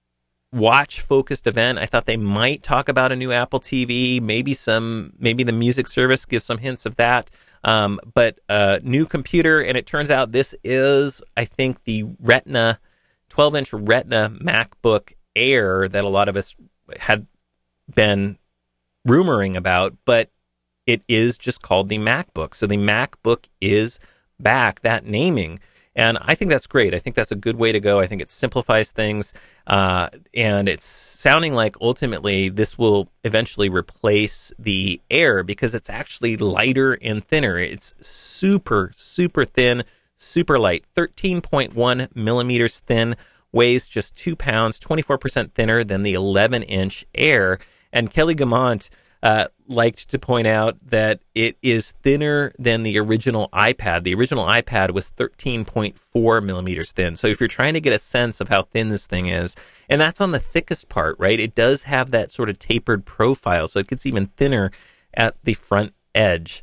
watch-focused event. I thought they might talk about a new Apple T V, maybe some, maybe the music service gives some hints of that. Um, but a new computer, and it turns out this is, I think, the Retina, twelve-inch Retina MacBook Air that a lot of us had been rumoring about, but it is just called the MacBook. So the MacBook is back, that naming. And I think that's great. I think that's a good way to go. I think it simplifies things. Uh, and it's sounding like ultimately this will eventually replace the Air because it's actually lighter and thinner. It's super, super thin, super light, thirteen point one millimeters thin, weighs just two pounds, twenty-four percent thinner than the eleven-inch Air. And Kelly Guimont Uh, liked to point out that it is thinner than the original iPad. The original iPad was thirteen point four millimeters thin. So if you're trying to get a sense of how thin this thing is, and that's on the thickest part, right? It does have that sort of tapered profile, so it gets even thinner at the front edge.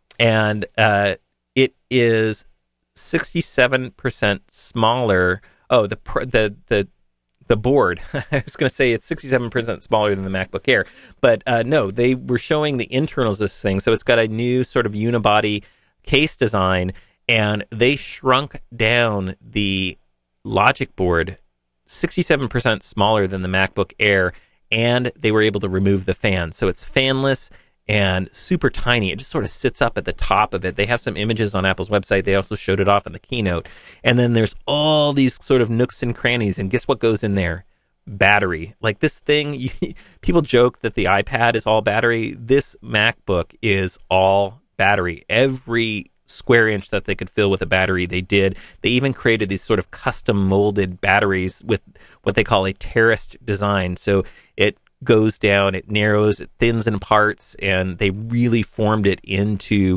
And uh, it is sixty-seven percent smaller. Oh, the the the The board. I was going to say it's sixty-seven percent smaller than the MacBook Air, but uh, no, they were showing the internals of this thing. So it's got a new sort of unibody case design, and they shrunk down the logic board sixty-seven percent smaller than the MacBook Air, and they were able to remove the fan. So it's fanless and super tiny. It just sort of sits up at the top of it. They have some images on Apple's website. They also showed it off in the keynote. And then there's all these sort of nooks and crannies. And guess what goes in there? Battery. Like this thing, you, people joke that the iPad is all battery. This MacBook is all battery. Every square inch that they could fill with a battery, they did. They even created these sort of custom molded batteries with what they call a terraced design. So it goes down, it narrows, it thins in parts, and they really formed it into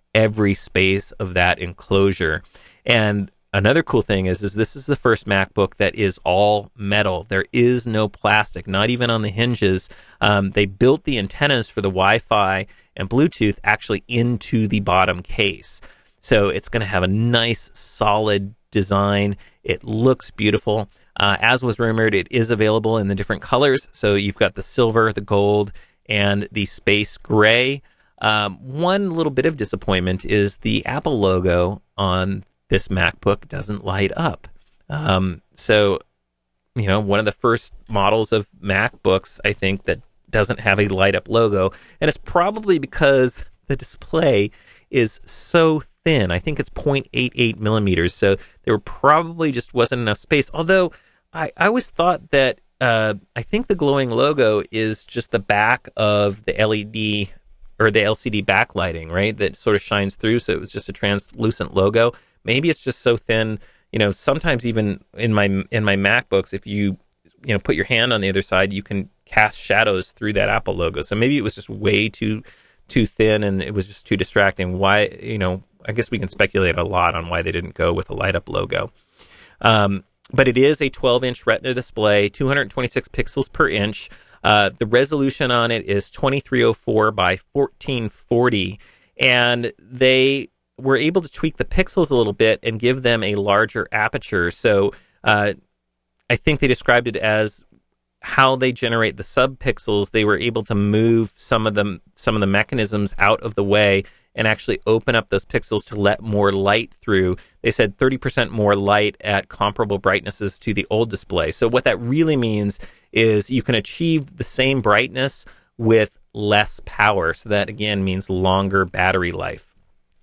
every space of that enclosure. And another cool thing is, is this is the first MacBook that is all metal. There is no plastic, not even on the hinges. Um, they built the antennas for the Wi-Fi and Bluetooth actually into the bottom case. So it's going to have a nice, solid design. It looks beautiful. Uh, as was rumored, it is available in the different colors. So you've got the silver, the gold, and the space gray. Um, one little bit of disappointment is the Apple logo on this MacBook doesn't light up. Um, so, you know, one of the first models of MacBooks, I think, that doesn't have a light up logo. And it's probably because the display is so thin. I think it's zero point eight eight millimeters. So there probably just wasn't enough space. Although I, I always thought that uh, I think the glowing logo is just the back of the L E D or the L C D backlighting, right? That sort of shines through. So it was just a translucent logo. Maybe it's just so thin. You know, sometimes even in my in my MacBooks, if you you know put your hand on the other side, you can cast shadows through that Apple logo. So maybe it was just way too too thin, and it was just too distracting. Why? You know, I guess we can speculate a lot on why they didn't go with a light up logo. Um, but it is a twelve inch Retina display, two hundred twenty-six pixels per inch. Uh, the resolution on it is twenty-three oh four by fourteen forty, and they were able to tweak the pixels a little bit and give them a larger aperture. So uh, I think they described it as how they generate the subpixels. They were able to move some of them, some of the mechanisms out of the way and actually open up those pixels to let more light through. They said thirty percent more light at comparable brightnesses to the old display. So what that really means is you can achieve the same brightness with less power. So that, again, means longer battery life.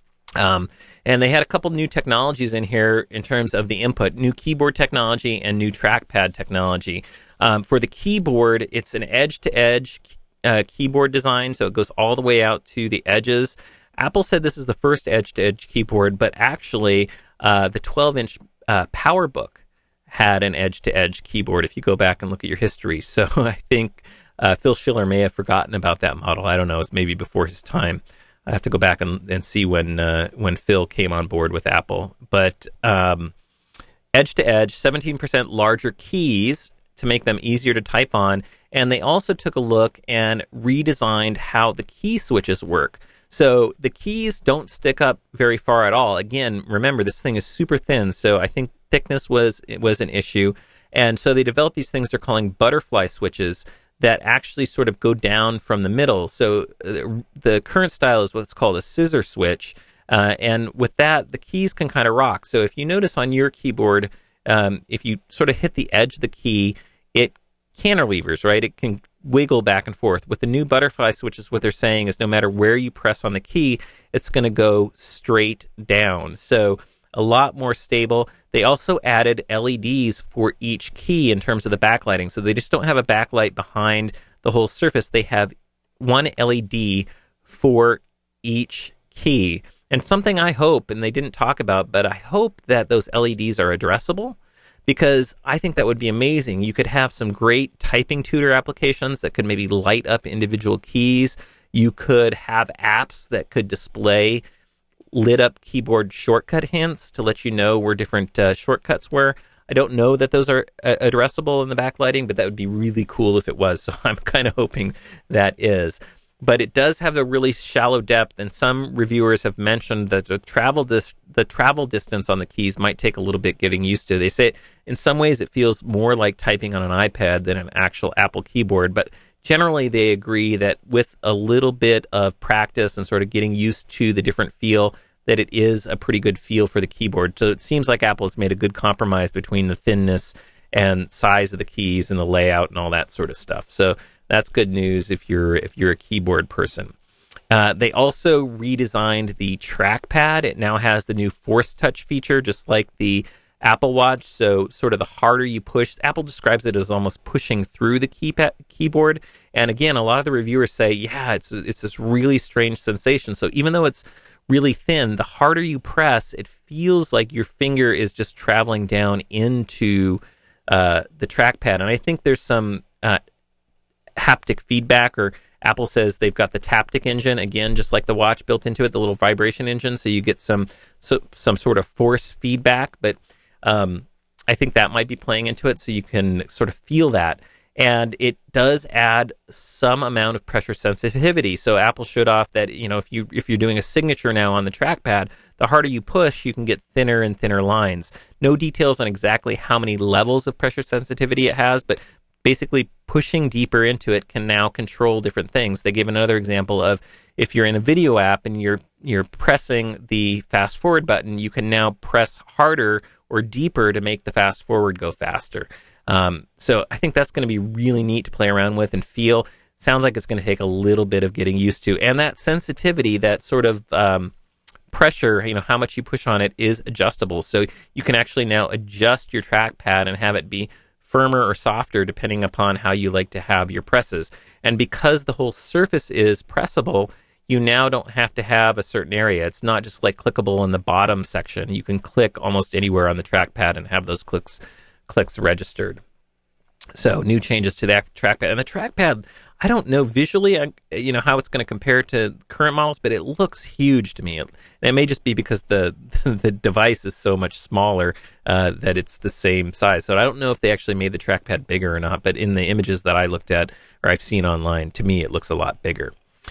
Um, and they had a couple new technologies in here in terms of the input, new keyboard technology and new trackpad technology. Um, for the keyboard, it's an edge-to-edge uh, keyboard design, so it goes all the way out to the edges. Apple said this is the first edge-to-edge keyboard, but actually uh, the twelve inch uh, PowerBook had an edge-to-edge keyboard if you go back and look at your history. So I think uh, Phil Schiller may have forgotten about that model. I don't know, it's maybe before his time. I have to go back and, and see when uh, when Phil came on board with Apple. But um, edge-to-edge, seventeen percent larger keys to make them easier to type on. And they also took a look and redesigned how the key switches work. So the keys don't stick up very far at all. Again, remember, this thing is super thin, so I think thickness was was an issue. And so they developed these things they're calling butterfly switches that actually sort of go down from the middle. So uh, the current style is what's called a scissor switch. Uh, and with that, the keys can kind of rock. So if you notice on your keyboard, um, if you sort of hit the edge of the key, it cantilevers, right? It can wiggle back and forth. With the new butterfly switches, what they're saying is no matter where you press on the key, it's going to go straight down. So a lot more stable. They also added L E Ds for each key in terms of the backlighting. So they just don't have a backlight behind the whole surface. They have one L E D for each key. And something I hope, and they didn't talk about, but I hope that those L E Ds are addressable, because I think that would be amazing. You could have some great typing tutor applications that could maybe light up individual keys. You could have apps that could display lit up keyboard shortcut hints to let you know where different uh, shortcuts were. I don't know that those are uh, addressable in the backlighting, but that would be really cool if it was. So I'm kind of hoping that is. But it does have a really shallow depth, and some reviewers have mentioned that the travel dis- the travel distance on the keys might take a little bit getting used to. They say in some ways it feels more like typing on an iPad than an actual Apple keyboard, but generally they agree that with a little bit of practice and sort of getting used to the different feel, that it is a pretty good feel for the keyboard. So it seems like Apple has made a good compromise between the thinness and size of the keys and the layout and all that sort of stuff. So that's good news if you're if you're a keyboard person. Uh, they also redesigned the trackpad. It now has the new Force Touch feature, just like the Apple Watch. So sort of the harder you push, Apple describes it as almost pushing through the keypad keyboard. And again, a lot of the reviewers say, yeah, it's it's this really strange sensation. So even though it's really thin, the harder you press, it feels like your finger is just traveling down into uh, the trackpad. And I think there's some uh, haptic feedback or Apple says they've got the Taptic engine, again, just like the watch built into it, the little vibration engine, so you get some so, some sort of force feedback, but um, I think that might be playing into it, so you can sort of feel that. And it does add some amount of pressure sensitivity. So Apple showed off that, you know, if you if you're doing a signature now on the trackpad, the harder you push, you can get thinner and thinner lines. No details on exactly how many levels of pressure sensitivity it has, but basically pushing deeper into it can now control different things. They gave another example of if you're in a video app and you're you're pressing the fast forward button, you can now press harder or deeper to make the fast forward go faster. Um, so I think that's going to be really neat to play around with and feel. Sounds like it's going to take a little bit of getting used to. And that sensitivity, that sort of um, pressure, you know, how much you push on it is adjustable. So you can actually now adjust your trackpad and have it be firmer or softer depending upon how you like to have your presses. And because the whole surface is pressable, you now don't have to have a certain area. It's not just like clickable in the bottom section. You can click almost anywhere on the trackpad and have those clicks clicks registered. So new changes to that trackpad. And the trackpad, I don't know visually, you know, how it's going to compare to current models, but it looks huge to me. And it may just be because the the device is so much smaller uh, that it's the same size. So I don't know if they actually made the trackpad bigger or not, but in the images that I looked at or I've seen online, to me, it looks a lot bigger.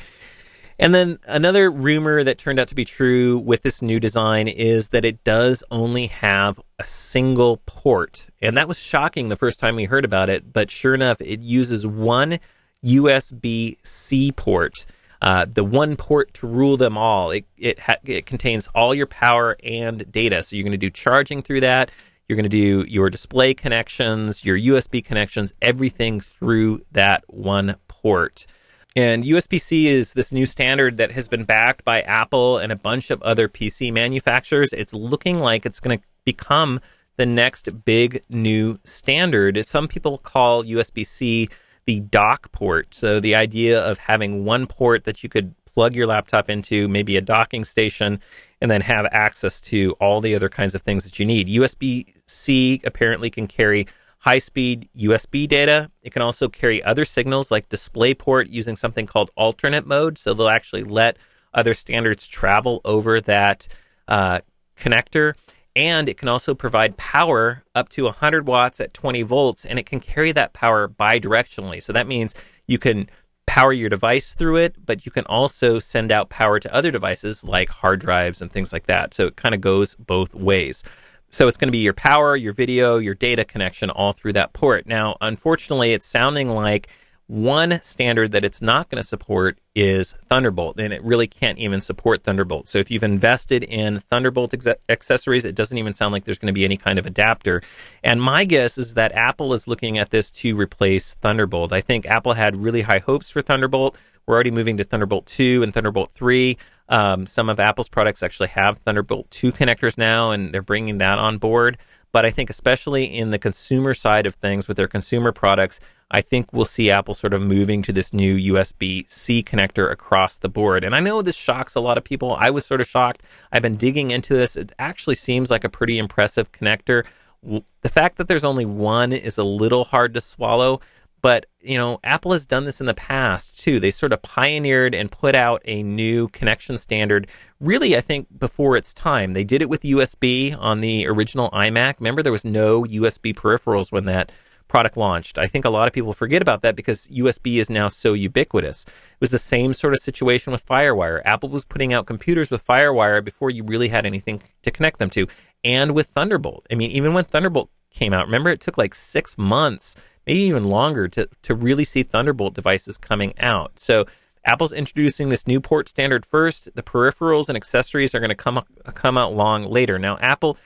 And then another rumor that turned out to be true with this new design is that it does only have a single port. And that was shocking the first time we heard about it, but sure enough, it uses one U S B C port, uh, the one port to rule them all. It, it, ha- it contains all your power and data. So you're going to do charging through that. You're going to do your display connections, your U S B connections, everything through that one port. And U S B C is this new standard that has been backed by Apple and a bunch of other P C manufacturers. It's looking like it's going to become the next big new standard. Some people call U S B C the dock port. So the idea of having one port that you could plug your laptop into, maybe a docking station, and then have access to all the other kinds of things that you need. U S B C apparently can carry high-speed U S B data. It can also carry other signals like DisplayPort using something called alternate mode. So they'll actually let other standards travel over that uh, connector. And it can also provide power up to one hundred watts at twenty volts, and it can carry that power bidirectionally. So that means you can power your device through it, but you can also send out power to other devices like hard drives and things like that. So it kind of goes both ways. So it's going to be your power, your video, your data connection all through that port. Now, unfortunately, it's sounding like one standard that it's not going to support is Thunderbolt, and it really can't even support Thunderbolt. So if you've invested in Thunderbolt ex- accessories, it doesn't even sound like there's going to be any kind of adapter. And my guess is that Apple is looking at this to replace Thunderbolt. I think Apple had really high hopes for Thunderbolt. We're already moving to Thunderbolt two and Thunderbolt three. Um, some of Apple's products actually have Thunderbolt two connectors now, and they're bringing that on board. But I think especially in the consumer side of things with their consumer products, I think we'll see Apple sort of moving to this new U S B C connector across the board. And I know this shocks a lot of people. I was sort of shocked. I've been digging into this. It actually seems like a pretty impressive connector. The fact that there's only one is a little hard to swallow. But, you know, Apple has done this in the past, too. They sort of pioneered and put out a new connection standard, really, I think, before its time. They did it with U S B on the original iMac. Remember, there was no U S B peripherals when that product launched. I think a lot of people forget about that because U S B is now so ubiquitous. It was the same sort of situation with FireWire. Apple was putting out computers with FireWire before you really had anything to connect them to. And with Thunderbolt. I mean, even when Thunderbolt came out, remember, it took like six months, maybe even longer, to, to really see Thunderbolt devices coming out. So Apple's introducing this new port standard first. The peripherals and accessories are going to come, come out long later. Now, Apple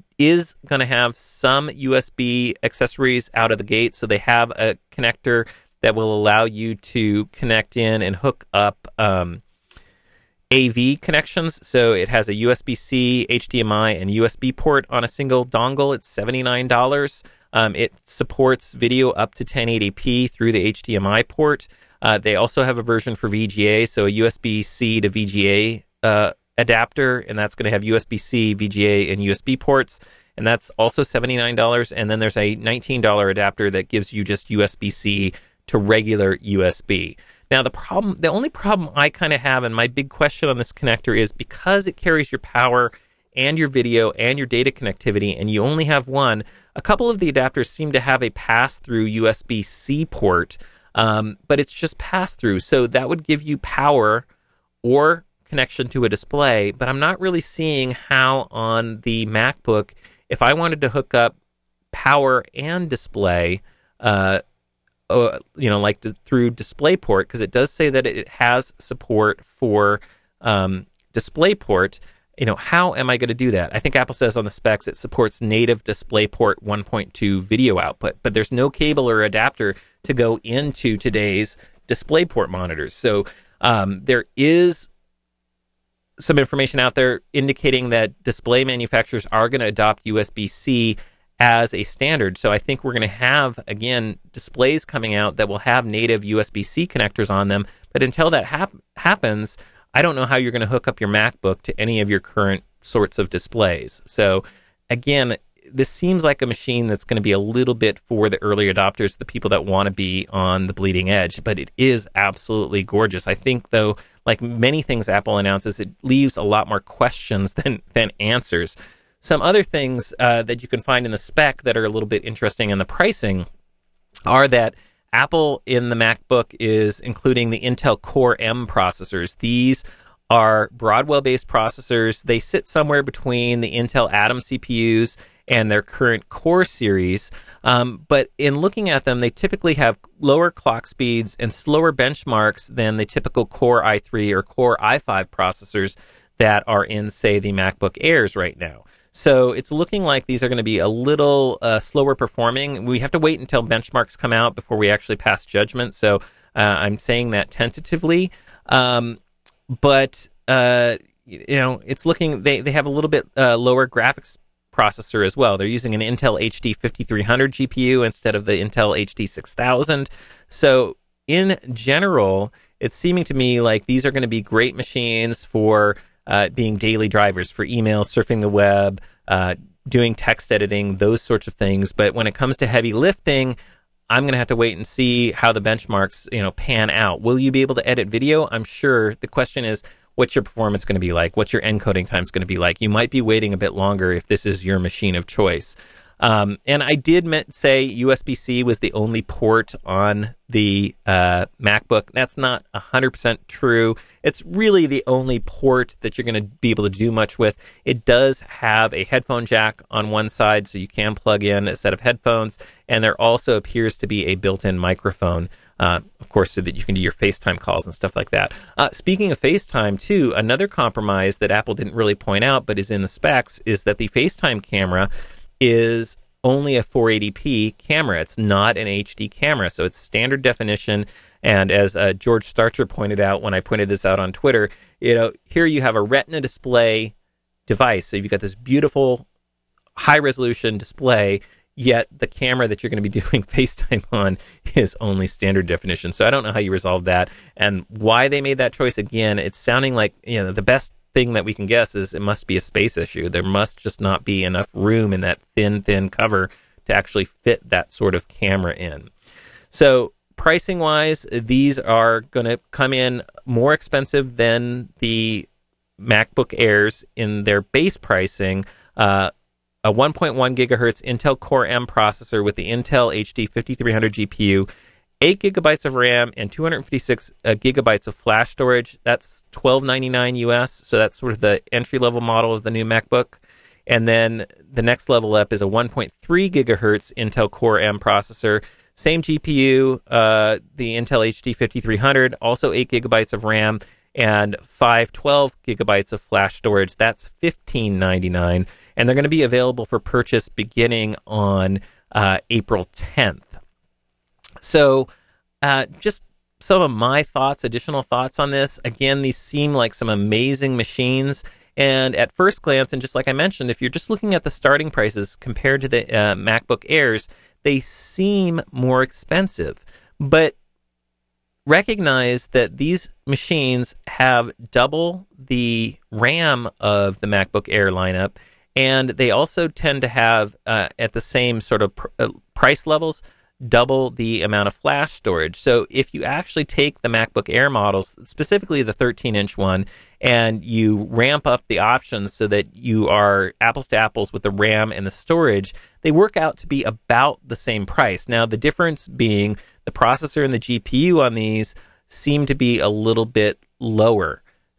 is going to have some U S B accessories out of the gate. So they have a connector that will allow you to connect in and hook up um, A V connections. So it has a U S B C, H D M I, and U S B port on a single dongle. It's seventy-nine dollars. Um, it supports video up to ten eighty p through the H D M I port. Uh, they also have a version for V G A, so a U S B C to V G A uh, adapter, and that's going to have U S B C, V G A, and U S B ports, and that's also seventy-nine dollars. And then there's a nineteen dollars adapter that gives you just U S B C to regular U S B. Now, the problem, the only problem I kind of have, and my big question on this connector is because it carries your power and your video and your data connectivity, and you only have one, a couple of the adapters seem to have a pass-through U S B C port, um, but it's just pass-through. So that would give you power or connection to a display, but I'm not really seeing how on the MacBook, if I wanted to hook up power and display, uh, uh, you know, like the, through DisplayPort, because it does say that it has support for um, DisplayPort. You know, how am I going to do that? I think Apple says on the specs it supports native DisplayPort one point two video output, but there's no cable or adapter to go into today's DisplayPort monitors. So um, there is some information out there indicating that display manufacturers are going to adopt U S B C as a standard. So I think we're going to have, again, displays coming out that will have native U S B C connectors on them. But until that hap- happens, I don't know how you're going to hook up your MacBook to any of your current sorts of displays. So again, this seems like a machine that's going to be a little bit for the early adopters, the people that want to be on the bleeding edge, but it is absolutely gorgeous. I think, though, like many things Apple announces, it leaves a lot more questions than, than answers. Some other things uh, that you can find in the spec that are a little bit interesting in the pricing are that Apple in the MacBook is including the Intel Core M processors. These are Broadwell-based processors. They sit somewhere between the Intel Atom C P Us and their current Core series. Um, but in looking at them, they typically have lower clock speeds and slower benchmarks than the typical Core i three or Core i five processors that are in, say, the MacBook Airs right now. So it's looking like these are going to be a little uh, slower performing. We have to wait until benchmarks come out before we actually pass judgment. So uh, I'm saying that tentatively. Um, but, uh, you know, it's looking, they, they have a little bit uh, lower graphics processor as well. They're using an Intel H D fifty-three hundred G P U instead of the Intel H D six thousand. So in general, it's seeming to me like these are going to be great machines for Uh, being daily drivers for email, surfing the web, uh, doing text editing, those sorts of things. But when it comes to heavy lifting, I'm going to have to wait and see how the benchmarks, you know, pan out. Will you be able to edit video? I'm sure. The question is, what's your performance going to be like? What's your encoding times going to be like? You might be waiting a bit longer if this is your machine of choice. Um, and I did meant say U S B C was the only port on the uh, MacBook. That's not one hundred percent true. It's really the only port that you're going to be able to do much with. It does have a headphone jack on one side, so you can plug in a set of headphones, and there also appears to be a built-in microphone, uh, of course, so that you can do your FaceTime calls and stuff like that. Uh, speaking of FaceTime, too, another compromise that Apple didn't really point out but is in the specs is that the FaceTime camera is only a four eighty p camera. It's not an H D camera, so it's standard definition. And as uh, George Starcher pointed out when I pointed this out on Twitter, you know, here you have a Retina display device. So you've got this beautiful high-resolution display, yet the camera that you're going to be doing FaceTime on is only standard definition. So I don't know how you resolve that. And why they made that choice, again, it's sounding like, you know, the best thing that we can guess is it must be a space issue. There must just not be enough room in that thin, thin cover to actually fit that sort of camera in. So pricing wise, these are going to come in more expensive than the MacBook Airs in their base pricing. Uh, a one point one gigahertz Intel Core M processor with the Intel H D fifty-three hundred G P U, eight gigabytes of RAM, and two hundred fifty-six uh, gigabytes of flash storage. That's twelve ninety-nine U S, so that's sort of the entry-level model of the new MacBook. And then the next level up is a one point three gigahertz Intel Core M processor. Same G P U, uh, the Intel H D fifty-three hundred, also eight gigabytes of RAM, and five twelve gigabytes of flash storage. That's fifteen ninety-nine, and they're going to be available for purchase beginning on uh, April tenth. So uh, just some of my thoughts, additional thoughts on this. Again, these seem like some amazing machines. And at first glance, and just like I mentioned, if you're just looking at the starting prices compared to the uh, MacBook Airs, they seem more expensive. But recognize that these machines have double the RAM of the MacBook Air lineup, and they also tend to have, uh, at the same sort of pr- uh, price levels, double the amount of flash storage. So if you actually take the MacBook Air models, specifically the thirteen-inch one, and you ramp up the options so that you are apples to apples with the RAM and the storage, they work out to be about the same price. Now, the difference being the processor and the G P U on these seem to be a little bit lower.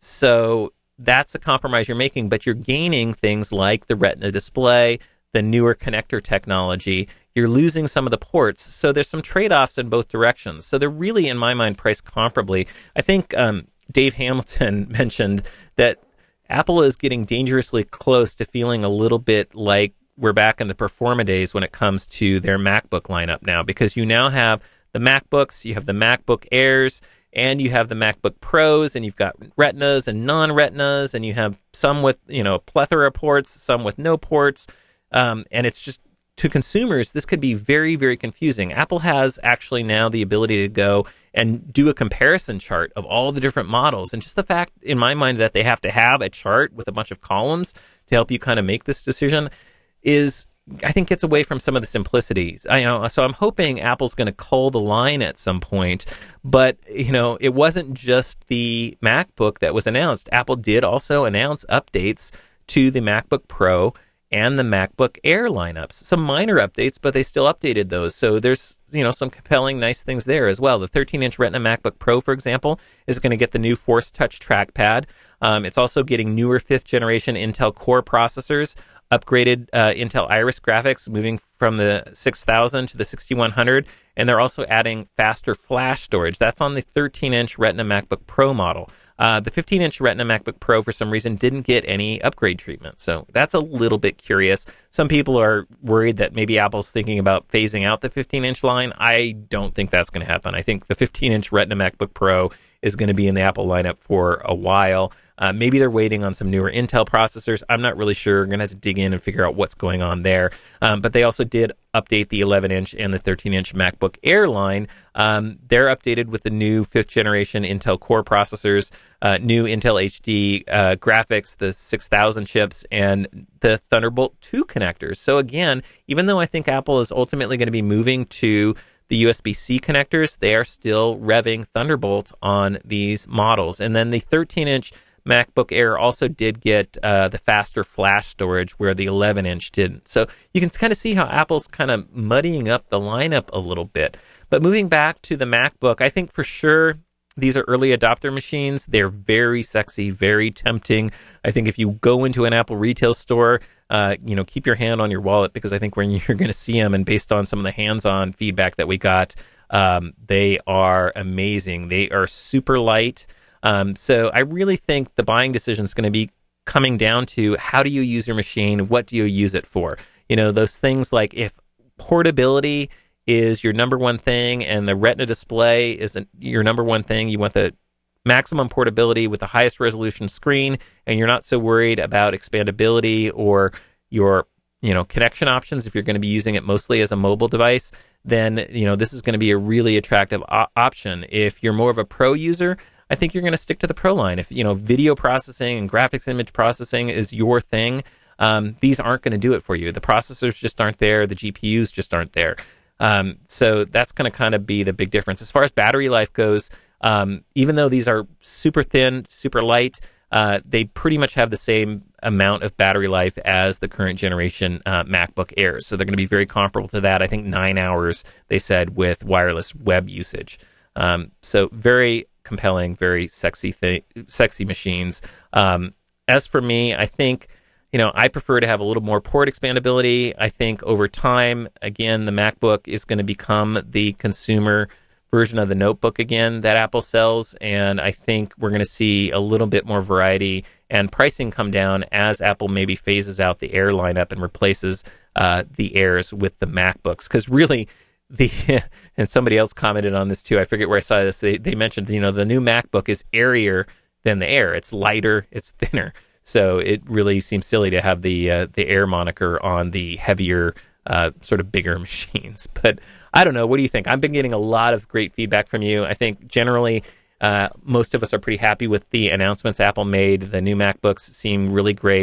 So that's a compromise you're making, but you're gaining things like the Retina display, the newer connector technology. You're losing some of the ports. So there's some trade-offs in both directions. So they're really, in my mind, priced comparably. I think um, Dave Hamilton mentioned that Apple is getting dangerously close to feeling a little bit like we're back in the Performa days when it comes to their MacBook lineup now, because you now have the MacBooks, you have the MacBook Airs, and you have the MacBook Pros, and you've got Retinas and non-Retinas, and you have some with, you know, plethora of ports, some with no ports. Um, and it's just, to consumers, this could be very, very confusing. Apple has actually now the ability to go and do a comparison chart of all the different models. And just the fact, in my mind, that they have to have a chart with a bunch of columns to help you kind of make this decision is, I think, gets away from some of the simplicities. I, you know, so I'm hoping Apple's going to cull the line at some point. But, you know, it wasn't just the MacBook that was announced. Apple did also announce updates to the MacBook Pro and the MacBook Air lineups. Some minor updates, but they still updated those. So there's, you know, some compelling, nice things there as well. The thirteen-inch Retina MacBook Pro, for example, is going to get the new Force Touch trackpad. Um, it's also getting newer fifth-generation Intel Core processors, upgraded uh, Intel Iris graphics, moving from the six thousand to the sixty-one hundred, and they're also adding faster flash storage. That's on the thirteen-inch Retina MacBook Pro model. Uh, the fifteen-inch Retina MacBook Pro, for some reason, didn't get any upgrade treatment, so that's a little bit curious. Some people are worried that maybe Apple's thinking about phasing out the fifteen-inch line. I don't think that's going to happen. I think the fifteen-inch Retina MacBook Pro is going to be in the Apple lineup for a while. Uh, maybe they're waiting on some newer Intel processors. I'm not really sure. We're going to have to dig in and figure out what's going on there. Um, but they also did update the eleven-inch and the thirteen-inch MacBook Air line. Um, they're updated with the new fifth-generation Intel Core processors, uh, new Intel H D uh, graphics, the six thousand chips, and the Thunderbolt two connectors. So again, even though I think Apple is ultimately going to be moving to the U S B-C connectors, they are still revving Thunderbolt on these models. And then the thirteen-inch MacBook Air also did get uh, the faster flash storage, where the eleven-inch didn't. So you can kind of see how Apple's kind of muddying up the lineup a little bit. But moving back to the MacBook, I think for sure these are early adopter machines. They're very sexy, very tempting. I think if you go into an Apple retail store, uh, you know, keep your hand on your wallet, because I think when you're going to see them, and based on some of the hands-on feedback that we got, um, they are amazing. They are super light. Um, so I really think the buying decision is going to be coming down to, how do you use your machine? What do you use it for? You know, those things like, if portability is your number one thing and the Retina display is your number one thing, you want the maximum portability with the highest resolution screen, and you're not so worried about expandability or your, you know, connection options if you're going to be using it mostly as a mobile device, then, you know, this is going to be a really attractive o- option. If you're more of a pro user, I think you're going to stick to the Pro line. If, you know, video processing and graphics image processing is your thing, um, these aren't going to do it for you. The processors just aren't there. The G P Us just aren't there. Um, so that's going to kind of be the big difference. As far as battery life goes, um, even though these are super thin, super light, uh, they pretty much have the same amount of battery life as the current generation uh, MacBook Airs. So they're going to be very comparable to that. I think nine hours, they said, with wireless web usage. Um, so very compelling, very sexy, th- sexy machines. Um, as for me, I think, you know, I prefer to have a little more port expandability. I think over time, again, the MacBook is going to become the consumer version of the notebook again that Apple sells, and I think we're going to see a little bit more variety and pricing come down as Apple maybe phases out the Air lineup and replaces uh, the Airs with the MacBooks. Because really, the and somebody else commented on this too. I forget where I saw this. They they mentioned, you know, the new MacBook is airier than the Air. It's lighter, it's thinner. So it really seems silly to have the uh, the Air moniker on the heavier, uh, sort of bigger machines. But I don't know. What do you think? I've been getting a lot of great feedback from you. I think generally uh, most of us are pretty happy with the announcements Apple made. The new MacBooks seem really great.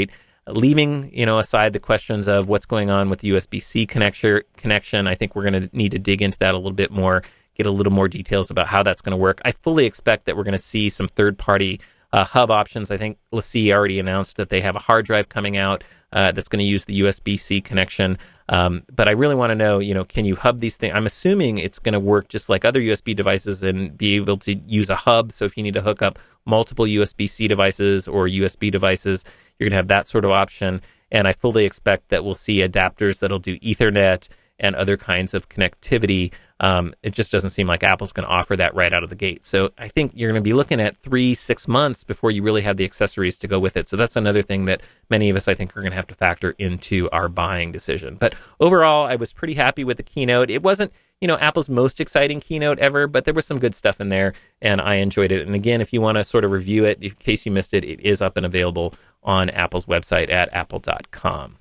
leaving, you know, aside the questions of what's going on with the U S B-C connection, connection, I think we're going to need to dig into that a little bit more, get a little more details about how that's going to work. I fully expect that we're going to see some third-party uh, hub options. I think LaCie already announced that they have a hard drive coming out uh, that's going to use the U S B-C connection. Um, but I really want to know, you know, can you hub these things? I'm assuming it's going to work just like other U S B devices and be able to use a hub. So if you need to hook up multiple U S B-C devices or U S B devices, you're going to have that sort of option. And I fully expect that we'll see adapters that'll do Ethernet and other kinds of connectivity. Um, it just doesn't seem like Apple's going to offer that right out of the gate. So I think you're going to be looking at three, six months before you really have the accessories to go with it. So that's another thing that many of us, I think, are going to have to factor into our buying decision. But overall, I was pretty happy with the keynote. It wasn't, you know, Apple's most exciting keynote ever, but there was some good stuff in there, and I enjoyed it. And again, if you want to sort of review it, in case you missed it, it is up and available on Apple's website at apple dot com.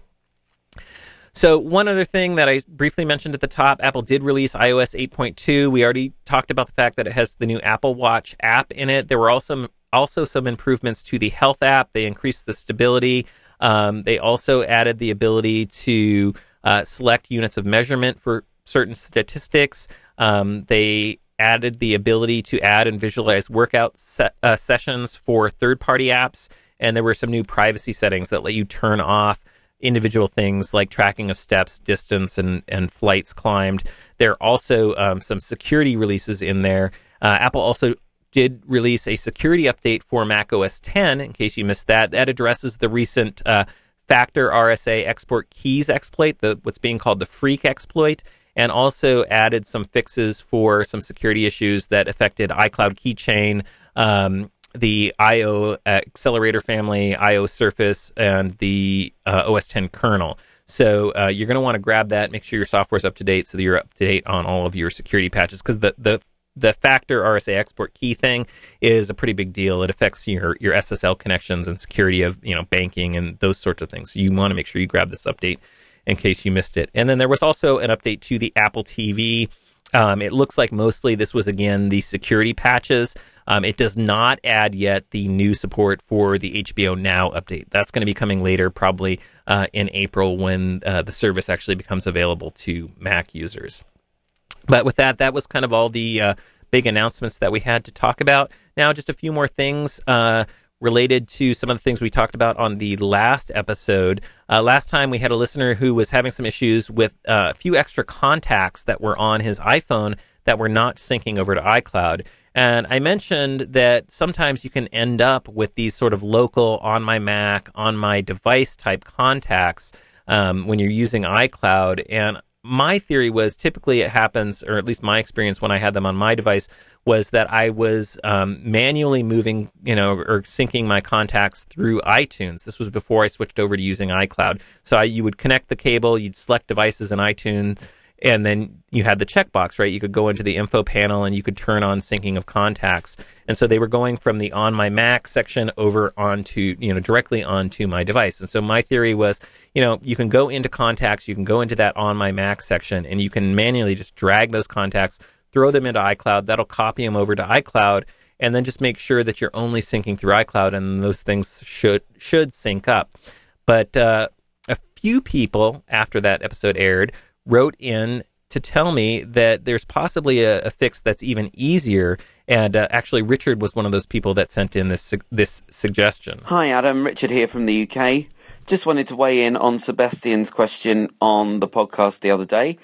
So one other thing that I briefly mentioned at the top, Apple did release i O S eight point two. We already talked about the fact that it has the new Apple Watch app in it. There were also also some improvements to the Health app. They increased the stability. Um, they also added the ability to uh, select units of measurement for certain statistics. Um, they added the ability to add and visualize workout se- uh, sessions for third-party apps. And there were some new privacy settings that let you turn off individual things like tracking of steps, distance, and, and flights climbed. There are also um, some security releases in there. Uh, Apple also did release a security update for Mac O S ten, in case you missed that. That addresses the recent uh, Factor R S A export keys exploit, the what's being called the Freak exploit, and also added some fixes for some security issues that affected iCloud Keychain, um, the I O accelerator family, I O Surface, and the uh, O S ten kernel. So uh, you're going to want to grab that, make sure your software's up to date so that you're up to date on all of your security patches, because the, the the Factor R S A export key thing is a pretty big deal. It affects your your S S L connections and security of, you know, banking and those sorts of things. So you want to make sure you grab this update in case you missed it. And then there was also an update to the Apple T V. Um, it looks like mostly this was, again, the security patches. Um, it does not add yet the new support for the H B O Now update. That's going to be coming later, probably uh, in April, when uh, the service actually becomes available to Mac users. But with that, that was kind of all the uh, big announcements that we had to talk about. Now, just a few more things uh, related to some of the things we talked about on the last episode. Uh, last time, we had a listener who was having some issues with uh, a few extra contacts that were on his iPhone that were not syncing over to iCloud. And I mentioned that sometimes you can end up with these sort of local, on my Mac, on my device type contacts um, when you're using iCloud. And my theory was typically it happens, or at least my experience when I had them on my device, was that I was um, manually moving, you know, or syncing my contacts through iTunes. This was before I switched over to using iCloud. So I, you would connect the cable, you'd select devices in iTunes, and then you had the checkbox, right? You could go into the info panel and you could turn on syncing of contacts. And so they were going from the on my Mac section over onto, you know, directly onto my device. And so my theory was, you know, you can go into contacts, you can go into that on my Mac section, and you can manually just drag those contacts, throw them into iCloud. That'll copy them over to iCloud, and then just make sure that you're only syncing through iCloud, and those things should should sync up. But uh, a few people after that episode aired wrote in to tell me that there's possibly a, a fix that's even easier. And uh, actually, Richard was one of those people that sent in this this suggestion. Hi, Adam. Richard here from the U K. Just wanted to weigh in on Sebastian's question on the podcast the other day.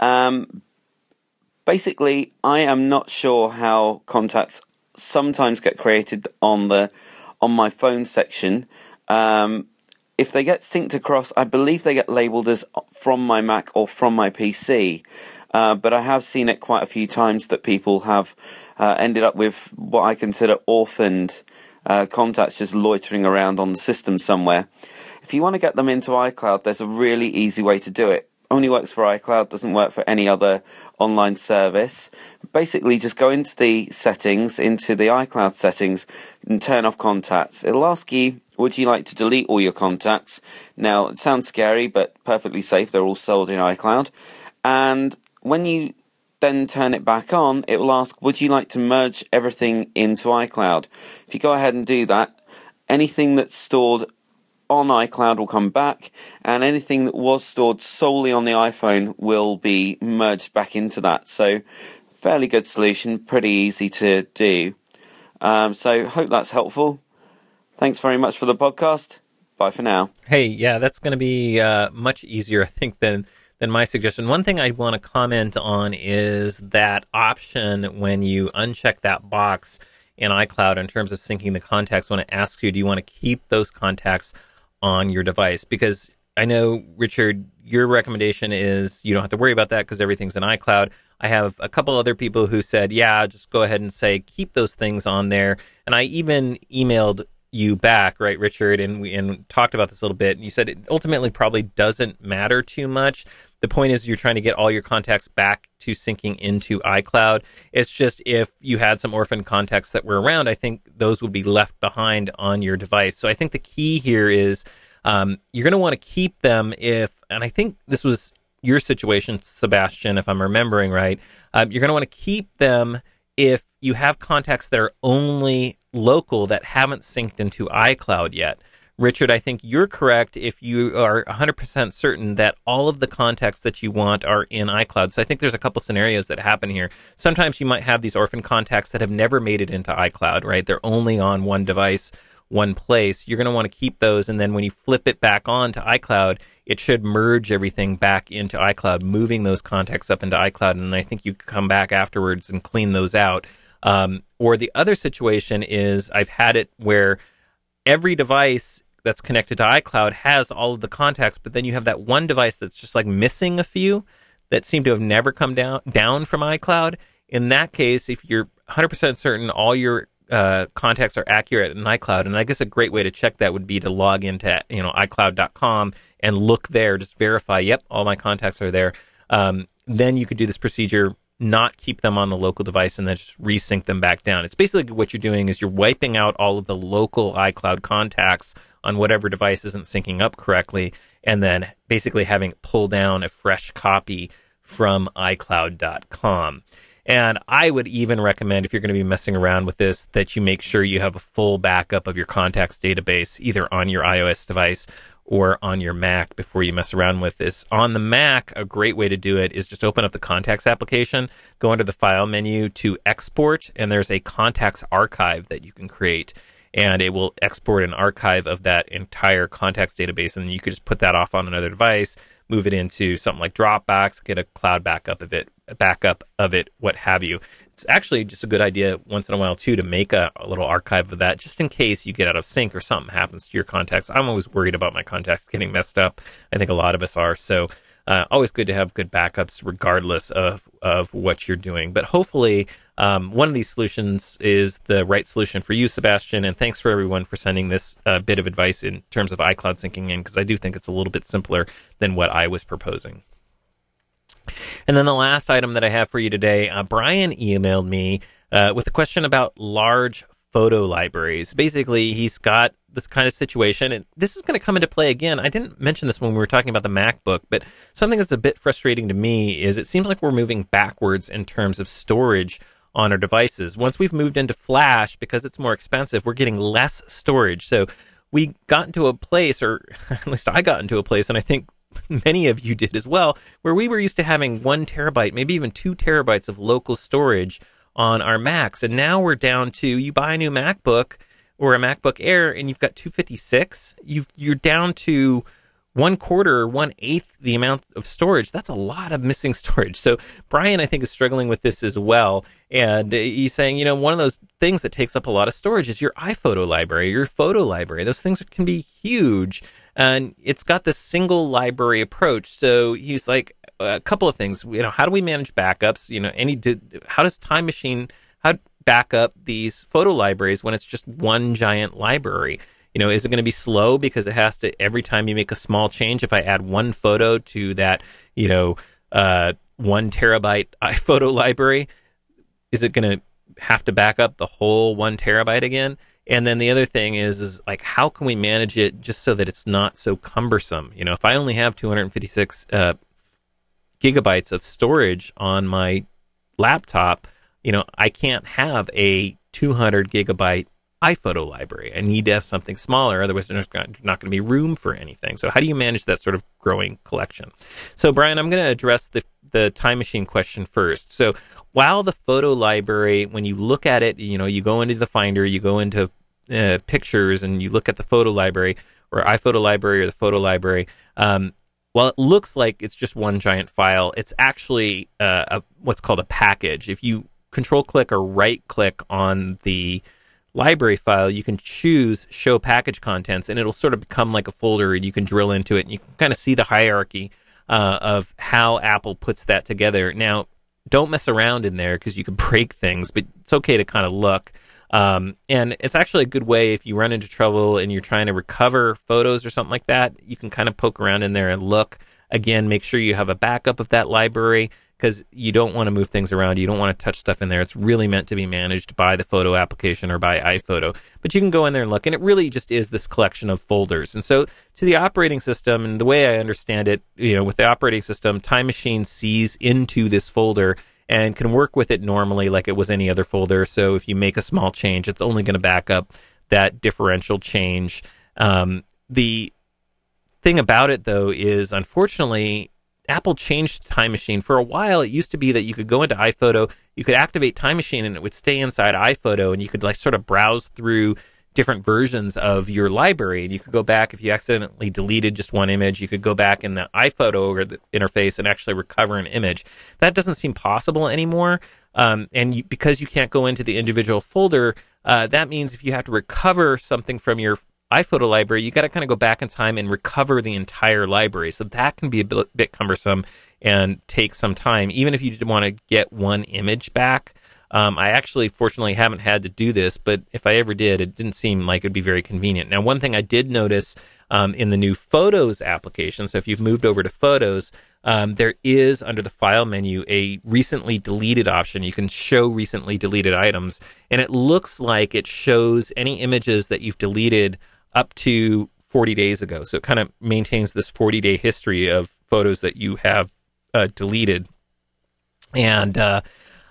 Um, basically, I am not sure how contacts sometimes get created on the on my phone section. Um, If they get synced across, I believe they get labelled as from my Mac or from my P C. Uh, but I have seen it quite a few times that people have uh, ended up with what I consider orphaned uh, contacts just loitering around on the system somewhere. If you want to get them into iCloud, there's a really easy way to do it. Only works for iCloud, doesn't work for any other online service. Basically, just go into the settings, into the iCloud settings, and turn off contacts. It'll ask you, would you like to delete all your contacts? Now, it sounds scary, but perfectly safe. They're all sold in iCloud. And when you then turn it back on, it will ask, would you like to merge everything into iCloud? If you go ahead and do that, anything that's stored on iCloud will come back, and anything that was stored solely on the iPhone will be merged back into that. So fairly good solution, pretty easy to do. Um, so hope that's helpful. Thanks very much for the podcast. Bye for now. Hey, yeah, that's going to be uh, much easier, I think, than than my suggestion. One thing I want to comment on is that option when you uncheck that box in iCloud in terms of syncing the contacts when it asks you, do you want to keep those contacts on your device? Because I know, Richard, your recommendation is you don't have to worry about that because everything's in iCloud. I have a couple other people who said, yeah, just go ahead and say, keep those things on there. And I even emailed you back, right, Richard, and we and talked about this a little bit. And you said it ultimately probably doesn't matter too much. The point is you're trying to get all your contacts back to syncing into iCloud. It's just if you had some orphan contacts that were around, I think those would be left behind on your device. So I think the key here is um, you're going to want to keep them if, and I think this was your situation, Sebastian, if I'm remembering right, um, you're going to want to keep them if you have contacts that are only local that haven't synced into iCloud yet. Richard, I think you're correct if you are one hundred percent certain that all of the contacts that you want are in iCloud. So I think there's a couple scenarios that happen here. Sometimes you might have these orphan contacts that have never made it into iCloud, right? They're only on one device, one place. You're going to want to keep those, and then when you flip it back on to iCloud, it should merge everything back into iCloud, moving those contacts up into iCloud, and I think you can come back afterwards and clean those out. Um, or the other situation is I've had it where every device that's connected to iCloud has all of the contacts, but then you have that one device that's just like missing a few that seem to have never come down down from iCloud. In that case, if you're one hundred percent certain all your uh, contacts are accurate in iCloud, and I guess a great way to check that would be to log into you know iCloud dot com and look there, just verify, yep, all my contacts are there. Um, then you could do this procedure, not keep them on the local device, and then just resync them back down. It's basically what you're doing is you're wiping out all of the local iCloud contacts on whatever device isn't syncing up correctly, and then basically having it pull down a fresh copy from iCloud dot com. And I would even recommend, if you're going to be messing around with this, that you make sure you have a full backup of your contacts database, either on your iOS device or on your Mac before you mess around with this. On the Mac, a great way to do it is just open up the Contacts application, go under the File menu to Export, and there's a Contacts archive that you can create. And it will export an archive of that entire contacts database, and you could just put that off on another device, move it into something like Dropbox, get a cloud backup of it, a backup of it, what have you. It's actually just a good idea once in a while, too, to make a, a little archive of that, just in case you get out of sync or something happens to your contacts. I'm always worried about my contacts getting messed up. I think a lot of us are. So uh, always good to have good backups regardless of, of what you're doing. But hopefully um, one of these solutions is the right solution for you, Sebastian. And thanks for everyone for sending this uh, bit of advice in terms of iCloud syncing in, because I do think it's a little bit simpler than what I was proposing. And then the last item that I have for you today, uh, Brian emailed me uh, with a question about large photo libraries. Basically, he's got this kind of situation, and this is going to come into play again. I didn't mention this when we were talking about the MacBook, but something that's a bit frustrating to me is it seems like we're moving backwards in terms of storage on our devices. Once we've moved into Flash, because it's more expensive, we're getting less storage. So we got into a place, or at least I got into a place, and I think many of you did as well, where we were used to having one terabyte, maybe even two terabytes of local storage on our Macs. And now we're down to, you buy a new MacBook or a MacBook Air and you've got two fifty-six, you've, you're down to one quarter or one eighth the amount of storage. That's a lot of missing storage. So Brian, I think, is struggling with this as well. And he's saying, you know, one of those things that takes up a lot of storage is your iPhoto library, your photo library. Those things can be huge. And it's got this single library approach. So he's like, a couple of things. You know, how do we manage backups? You know, any how does Time Machine how back up these photo libraries when it's just one giant library? You know, is it going to be slow because it has to, every time you make a small change, if I add one photo to that, you know, uh, one terabyte iPhoto library, is it going to have to back up the whole one terabyte again? And then the other thing is, is like, how can we manage it just so that it's not so cumbersome? You know, if I only have two hundred fifty-six uh, gigabytes of storage on my laptop, you know, I can't have a two hundred gigabyte iPhoto library. I need to have something smaller, otherwise there's not going to be room for anything. So how do you manage that sort of growing collection? So Brian, I'm going to address the the time machine question first. So while the photo library, when you look at it, you know, you go into the Finder, you go into uh, pictures, and you look at the photo library or iPhoto library or the photo library, um, while it looks like it's just one giant file, it's actually uh, a, what's called a package. If you control click or right click on the library file, you can choose show package contents, and it'll sort of become like a folder, and you can drill into it, and you can kind of see the hierarchy uh, of how Apple puts that together. Now, don't mess around in there because you can break things, but it's okay to kind of look. Um, and it's actually a good way if you run into trouble and you're trying to recover photos or something like that, you can kind of poke around in there and look. Again, make sure you have a backup of that library because you don't want to move things around. You don't want to touch stuff in there. It's really meant to be managed by the photo application or by iPhoto. But you can go in there and look, and it really just is this collection of folders. And so to the operating system, and the way I understand it, you know, with the operating system, Time Machine sees into this folder and can work with it normally like it was any other folder. So if you make a small change, it's only going to back up that differential change. Um, the thing about it, though, is unfortunately, Apple changed Time Machine. For a while, it used to be that you could go into iPhoto, you could activate Time Machine, and it would stay inside iPhoto, and you could like sort of browse through different versions of your library, and you could go back if you accidentally deleted just one image. You could go back in the iPhoto or the interface and actually recover an image. That doesn't seem possible anymore, um, and you, because you can't go into the individual folder, uh, that means if you have to recover something from your iPhoto library, you got to kind of go back in time and recover the entire library. So that can be a bit, bit cumbersome and take some time, even if you want to get one image back. Um, I actually, fortunately, haven't had to do this, but if I ever did, it didn't seem like it'd be very convenient. Now, one thing I did notice um, in the new Photos application, so if you've moved over to Photos, um, there is, under the File menu, a recently deleted option. You can show recently deleted items, and it looks like it shows any images that you've deleted up to forty days ago. So it kind of maintains this forty-day history of photos that you have uh, deleted. And uh,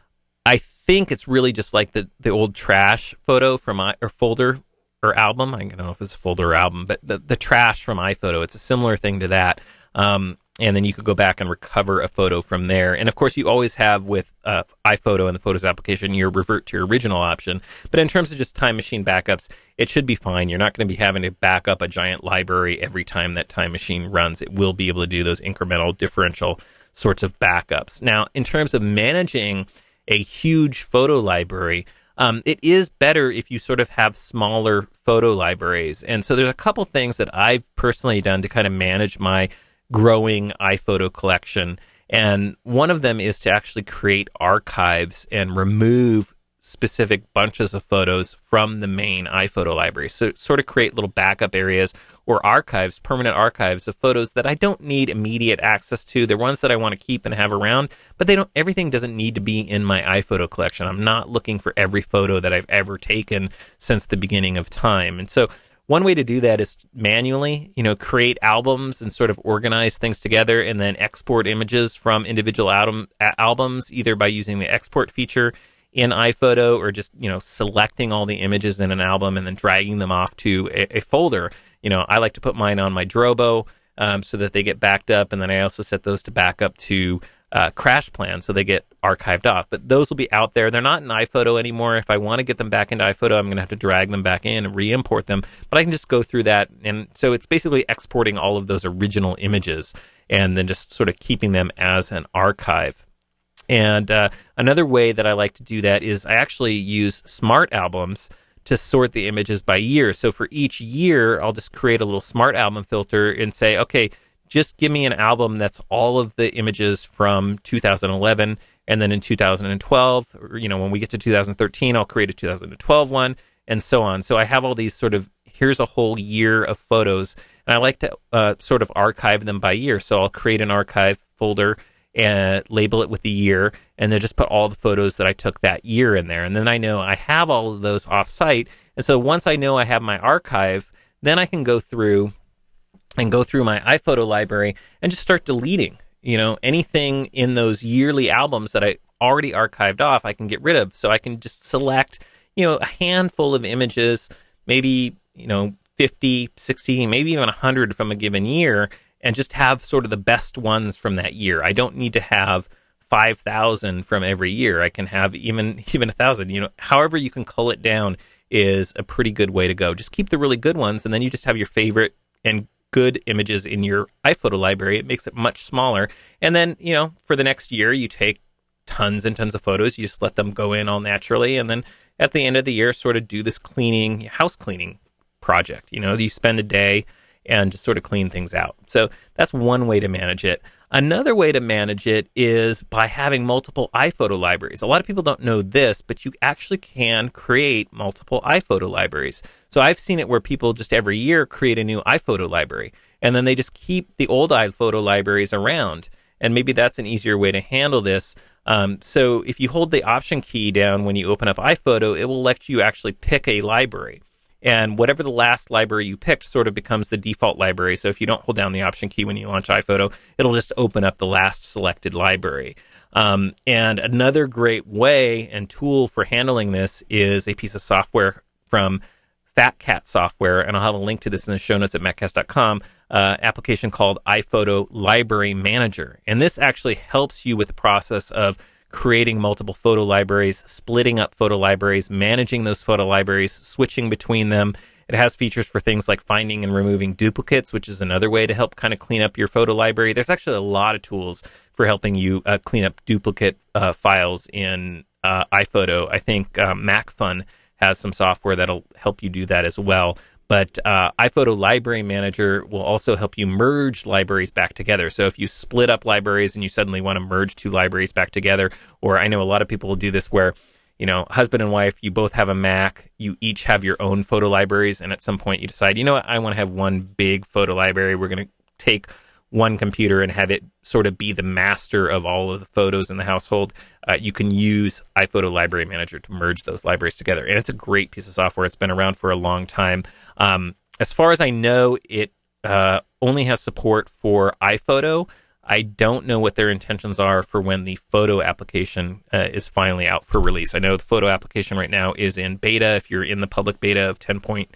I think it's really just like the, the old trash photo from my, or folder or album. I don't know if it's a folder or album, but the, the trash from iPhoto, it's a similar thing to that. Um, and then you could go back and recover a photo from there. And of course, you always have with uh, iPhoto and the Photos application, your revert to your original option. But in terms of just Time Machine backups, it should be fine. You're not going to be having to back up a giant library every time that Time Machine runs. It will be able to do those incremental differential sorts of backups. Now, in terms of managing a huge photo library, um, it is better if you sort of have smaller photo libraries. And so there's a couple things that I've personally done to kind of manage my growing iPhoto collection. And one of them is to actually create archives and remove specific bunches of photos from the main iPhoto library. So sort of create little backup areas or archives, permanent archives of photos that I don't need immediate access to. They're ones that I want to keep and have around, but they don't, everything doesn't need to be in my iPhoto collection. I'm not looking for every photo that I've ever taken since the beginning of time. And so one way to do that is manually, you know, create albums and sort of organize things together and then export images from individual album, albums, either by using the export feature in iPhoto or just, you know, selecting all the images in an album and then dragging them off to a, a folder. You know, I like to put mine on my Drobo um, so that they get backed up, and then I also set those to back up to uh, CrashPlan so they get archived off. But those will be out there. They're not in iPhoto anymore. If I want to get them back into iPhoto, I'm going to have to drag them back in and re-import them. But I can just go through that. And so it's basically exporting all of those original images and then just sort of keeping them as an archive. And uh, another way that I like to do that is I actually use Smart Albums to sort the images by year. So for each year, I'll just create a little Smart Album filter and say, okay, just give me an album that's all of the images from two thousand eleven, and then in two thousand twelve, or, you know, when we get to two thousand thirteen, I'll create a two thousand twelve one, and so on. So I have all these sort of, here's a whole year of photos, and I like to uh, sort of archive them by year. So I'll create an archive folder and label it with the year, and then just put all the photos that I took that year in there. And then I know I have all of those off-site. And so once I know I have my archive, then I can go through and go through my iPhoto library and just start deleting, you know, anything in those yearly albums that I already archived off, I can get rid of. So I can just select, you know, a handful of images, maybe, you know, fifty, sixty, maybe even one hundred from a given year, and just have sort of the best ones from that year. I don't need to have five thousand from every year. I can have even even one thousand. You know, however you can cull it down is a pretty good way to go. Just keep the really good ones, and then you just have your favorite and good images in your iPhoto library. It makes it much smaller. And then, you know, for the next year, you take tons and tons of photos. You just let them go in all naturally. And then at the end of the year, sort of do this cleaning, house cleaning project. You know, you spend a day and just sort of clean things out. So that's one way to manage it. Another way to manage it is by having multiple iPhoto libraries. A lot of people don't know this, but you actually can create multiple iPhoto libraries. So I've seen it where people just every year create a new iPhoto library, and then they just keep the old iPhoto libraries around. And maybe that's an easier way to handle this. Um, so if you hold the Option key down when you open up iPhoto, it will let you actually pick a library. And whatever the last library you picked sort of becomes the default library. So if you don't hold down the Option key when you launch iPhoto, it'll just open up the last selected library. Um, and another great way and tool for handling this is a piece of software from Fat Cat Software, and I'll have a link to this in the show notes at maccast dot com, uh, application called iPhoto Library Manager. And this actually helps you with the process of creating multiple photo libraries, splitting up photo libraries, managing those photo libraries, switching between them. It has features for things like finding and removing duplicates, which is another way to help kind of clean up your photo library. There's actually a lot of tools for helping you uh, clean up duplicate uh, files in uh, iPhoto. I think uh, MacFun has some software that'll help you do that as well. But uh, iPhoto Library Manager will also help you merge libraries back together. So if you split up libraries and you suddenly want to merge two libraries back together, or I know a lot of people will do this where, you know, husband and wife, you both have a Mac, you each have your own photo libraries, and at some point you decide, you know what, I want to have one big photo library. We're going to take one computer and have it sort of be the master of all of the photos in the household. Uh, you can use iPhoto Library Manager to merge those libraries together. And it's a great piece of software. It's been around for a long time. Um, as far as I know, it uh, only has support for iPhoto. I don't know what their intentions are for when the photo application uh, is finally out for release. I know the photo application right now is in beta. If you're in the public beta of ten point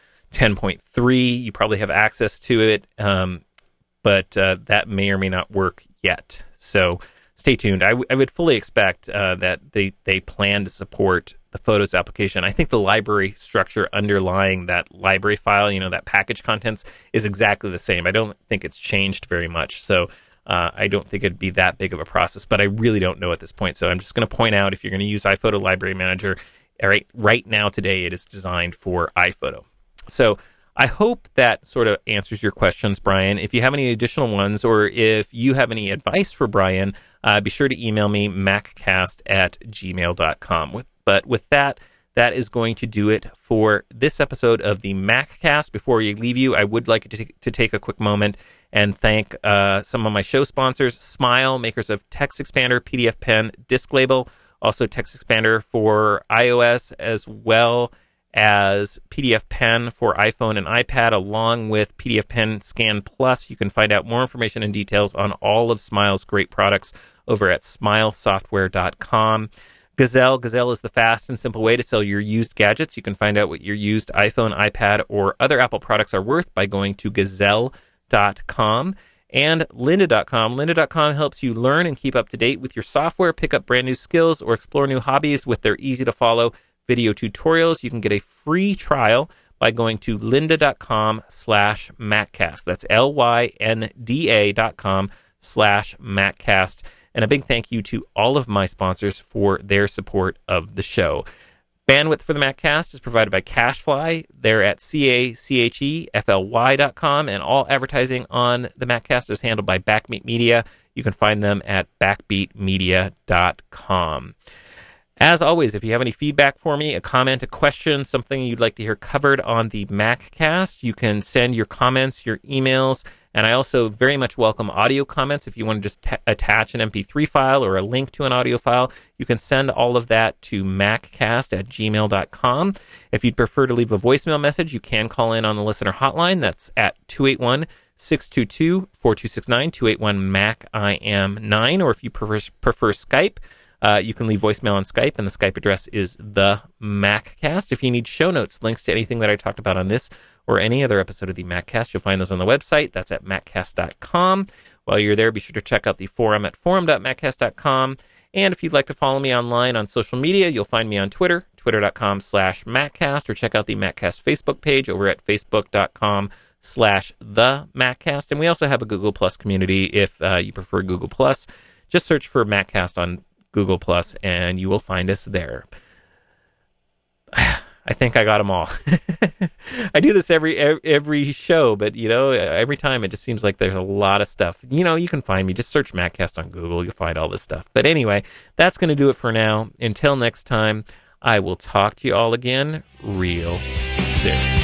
three, you probably have access to it. Um, but uh, that may or may not work yet. So stay tuned. I, w- I would fully expect uh, that they, they plan to support the Photos application. I think the library structure underlying that library file, you know, that package contents, is exactly the same. I don't think it's changed very much. So uh, I don't think it'd be that big of a process, but I really don't know at this point. So I'm just going to point out, if you're going to use iPhoto Library Manager, all right, right now today it is designed for iPhoto. So I hope that sort of answers your questions, Brian. If you have any additional ones, or if you have any advice for Brian, uh, be sure to email me, maccast at gmail dot com. With, but with that, that is going to do it for this episode of the MacCast. Before we leave you, I would like to, t- to take a quick moment and thank uh, some of my show sponsors: Smile, makers of Text Expander, P D F Pen, Disc Label, also Text Expander for iOS, as well as P D F Pen for iPhone and iPad, along with P D F Pen Scan Plus. You can find out more information and details on all of Smile's great products over at smile software dot com. Gazelle. Gazelle is the fast and simple way to sell your used gadgets. You can find out what your used iPhone, iPad, or other Apple products are worth by going to gazelle dot com. And lynda dot com. lynda dot com helps you learn and keep up to date with your software, pick up brand new skills, or explore new hobbies with their easy-to-follow video tutorials. You can get a free trial by going to lynda dot com slash maccast. That's L Y N D A dot com slash maccast. And a big thank you to all of my sponsors for their support of the show. Bandwidth for the MacCast is provided by CacheFly. They're at C A C H E F L Y dot com, and all advertising on the MacCast is handled by Backbeat Media. You can find them at backbeat media dot com. As always, if you have any feedback for me, a comment, a question, something you'd like to hear covered on the MacCast, you can send your comments, your emails, and I also very much welcome audio comments. If you want to just t- attach an M P three file or a link to an audio file, you can send all of that to maccast at gmail dot com. If you'd prefer to leave a voicemail message, you can call in on the listener hotline. That's at two eight one, six two two, four two six nine, two eight one, M A C I M nine, or if you prefer, prefer Skype, Uh, you can leave voicemail on Skype, and the Skype address is the MacCast. If you need show notes, links to anything that I talked about on this or any other episode of the MacCast, you'll find those on the website. That's at maccast dot com. While you're there, be sure to check out the forum at forum dot maccast dot com. And if you'd like to follow me online on social media, you'll find me on Twitter, twitter dot com slash MacCast, or check out the MacCast Facebook page over at facebook dot com slash the MacCast. And we also have a Google Plus community if uh, you prefer Google Plus. Just search for MacCast on Google Plus, and you will find us there. I think I got them all. I do this every every show, but, you know, every time it just seems like there's a lot of stuff. You know, you can find me. Just search MacCast on Google. You'll find all this stuff. But anyway, that's going to do it for now. Until next time, I will talk to you all again real soon.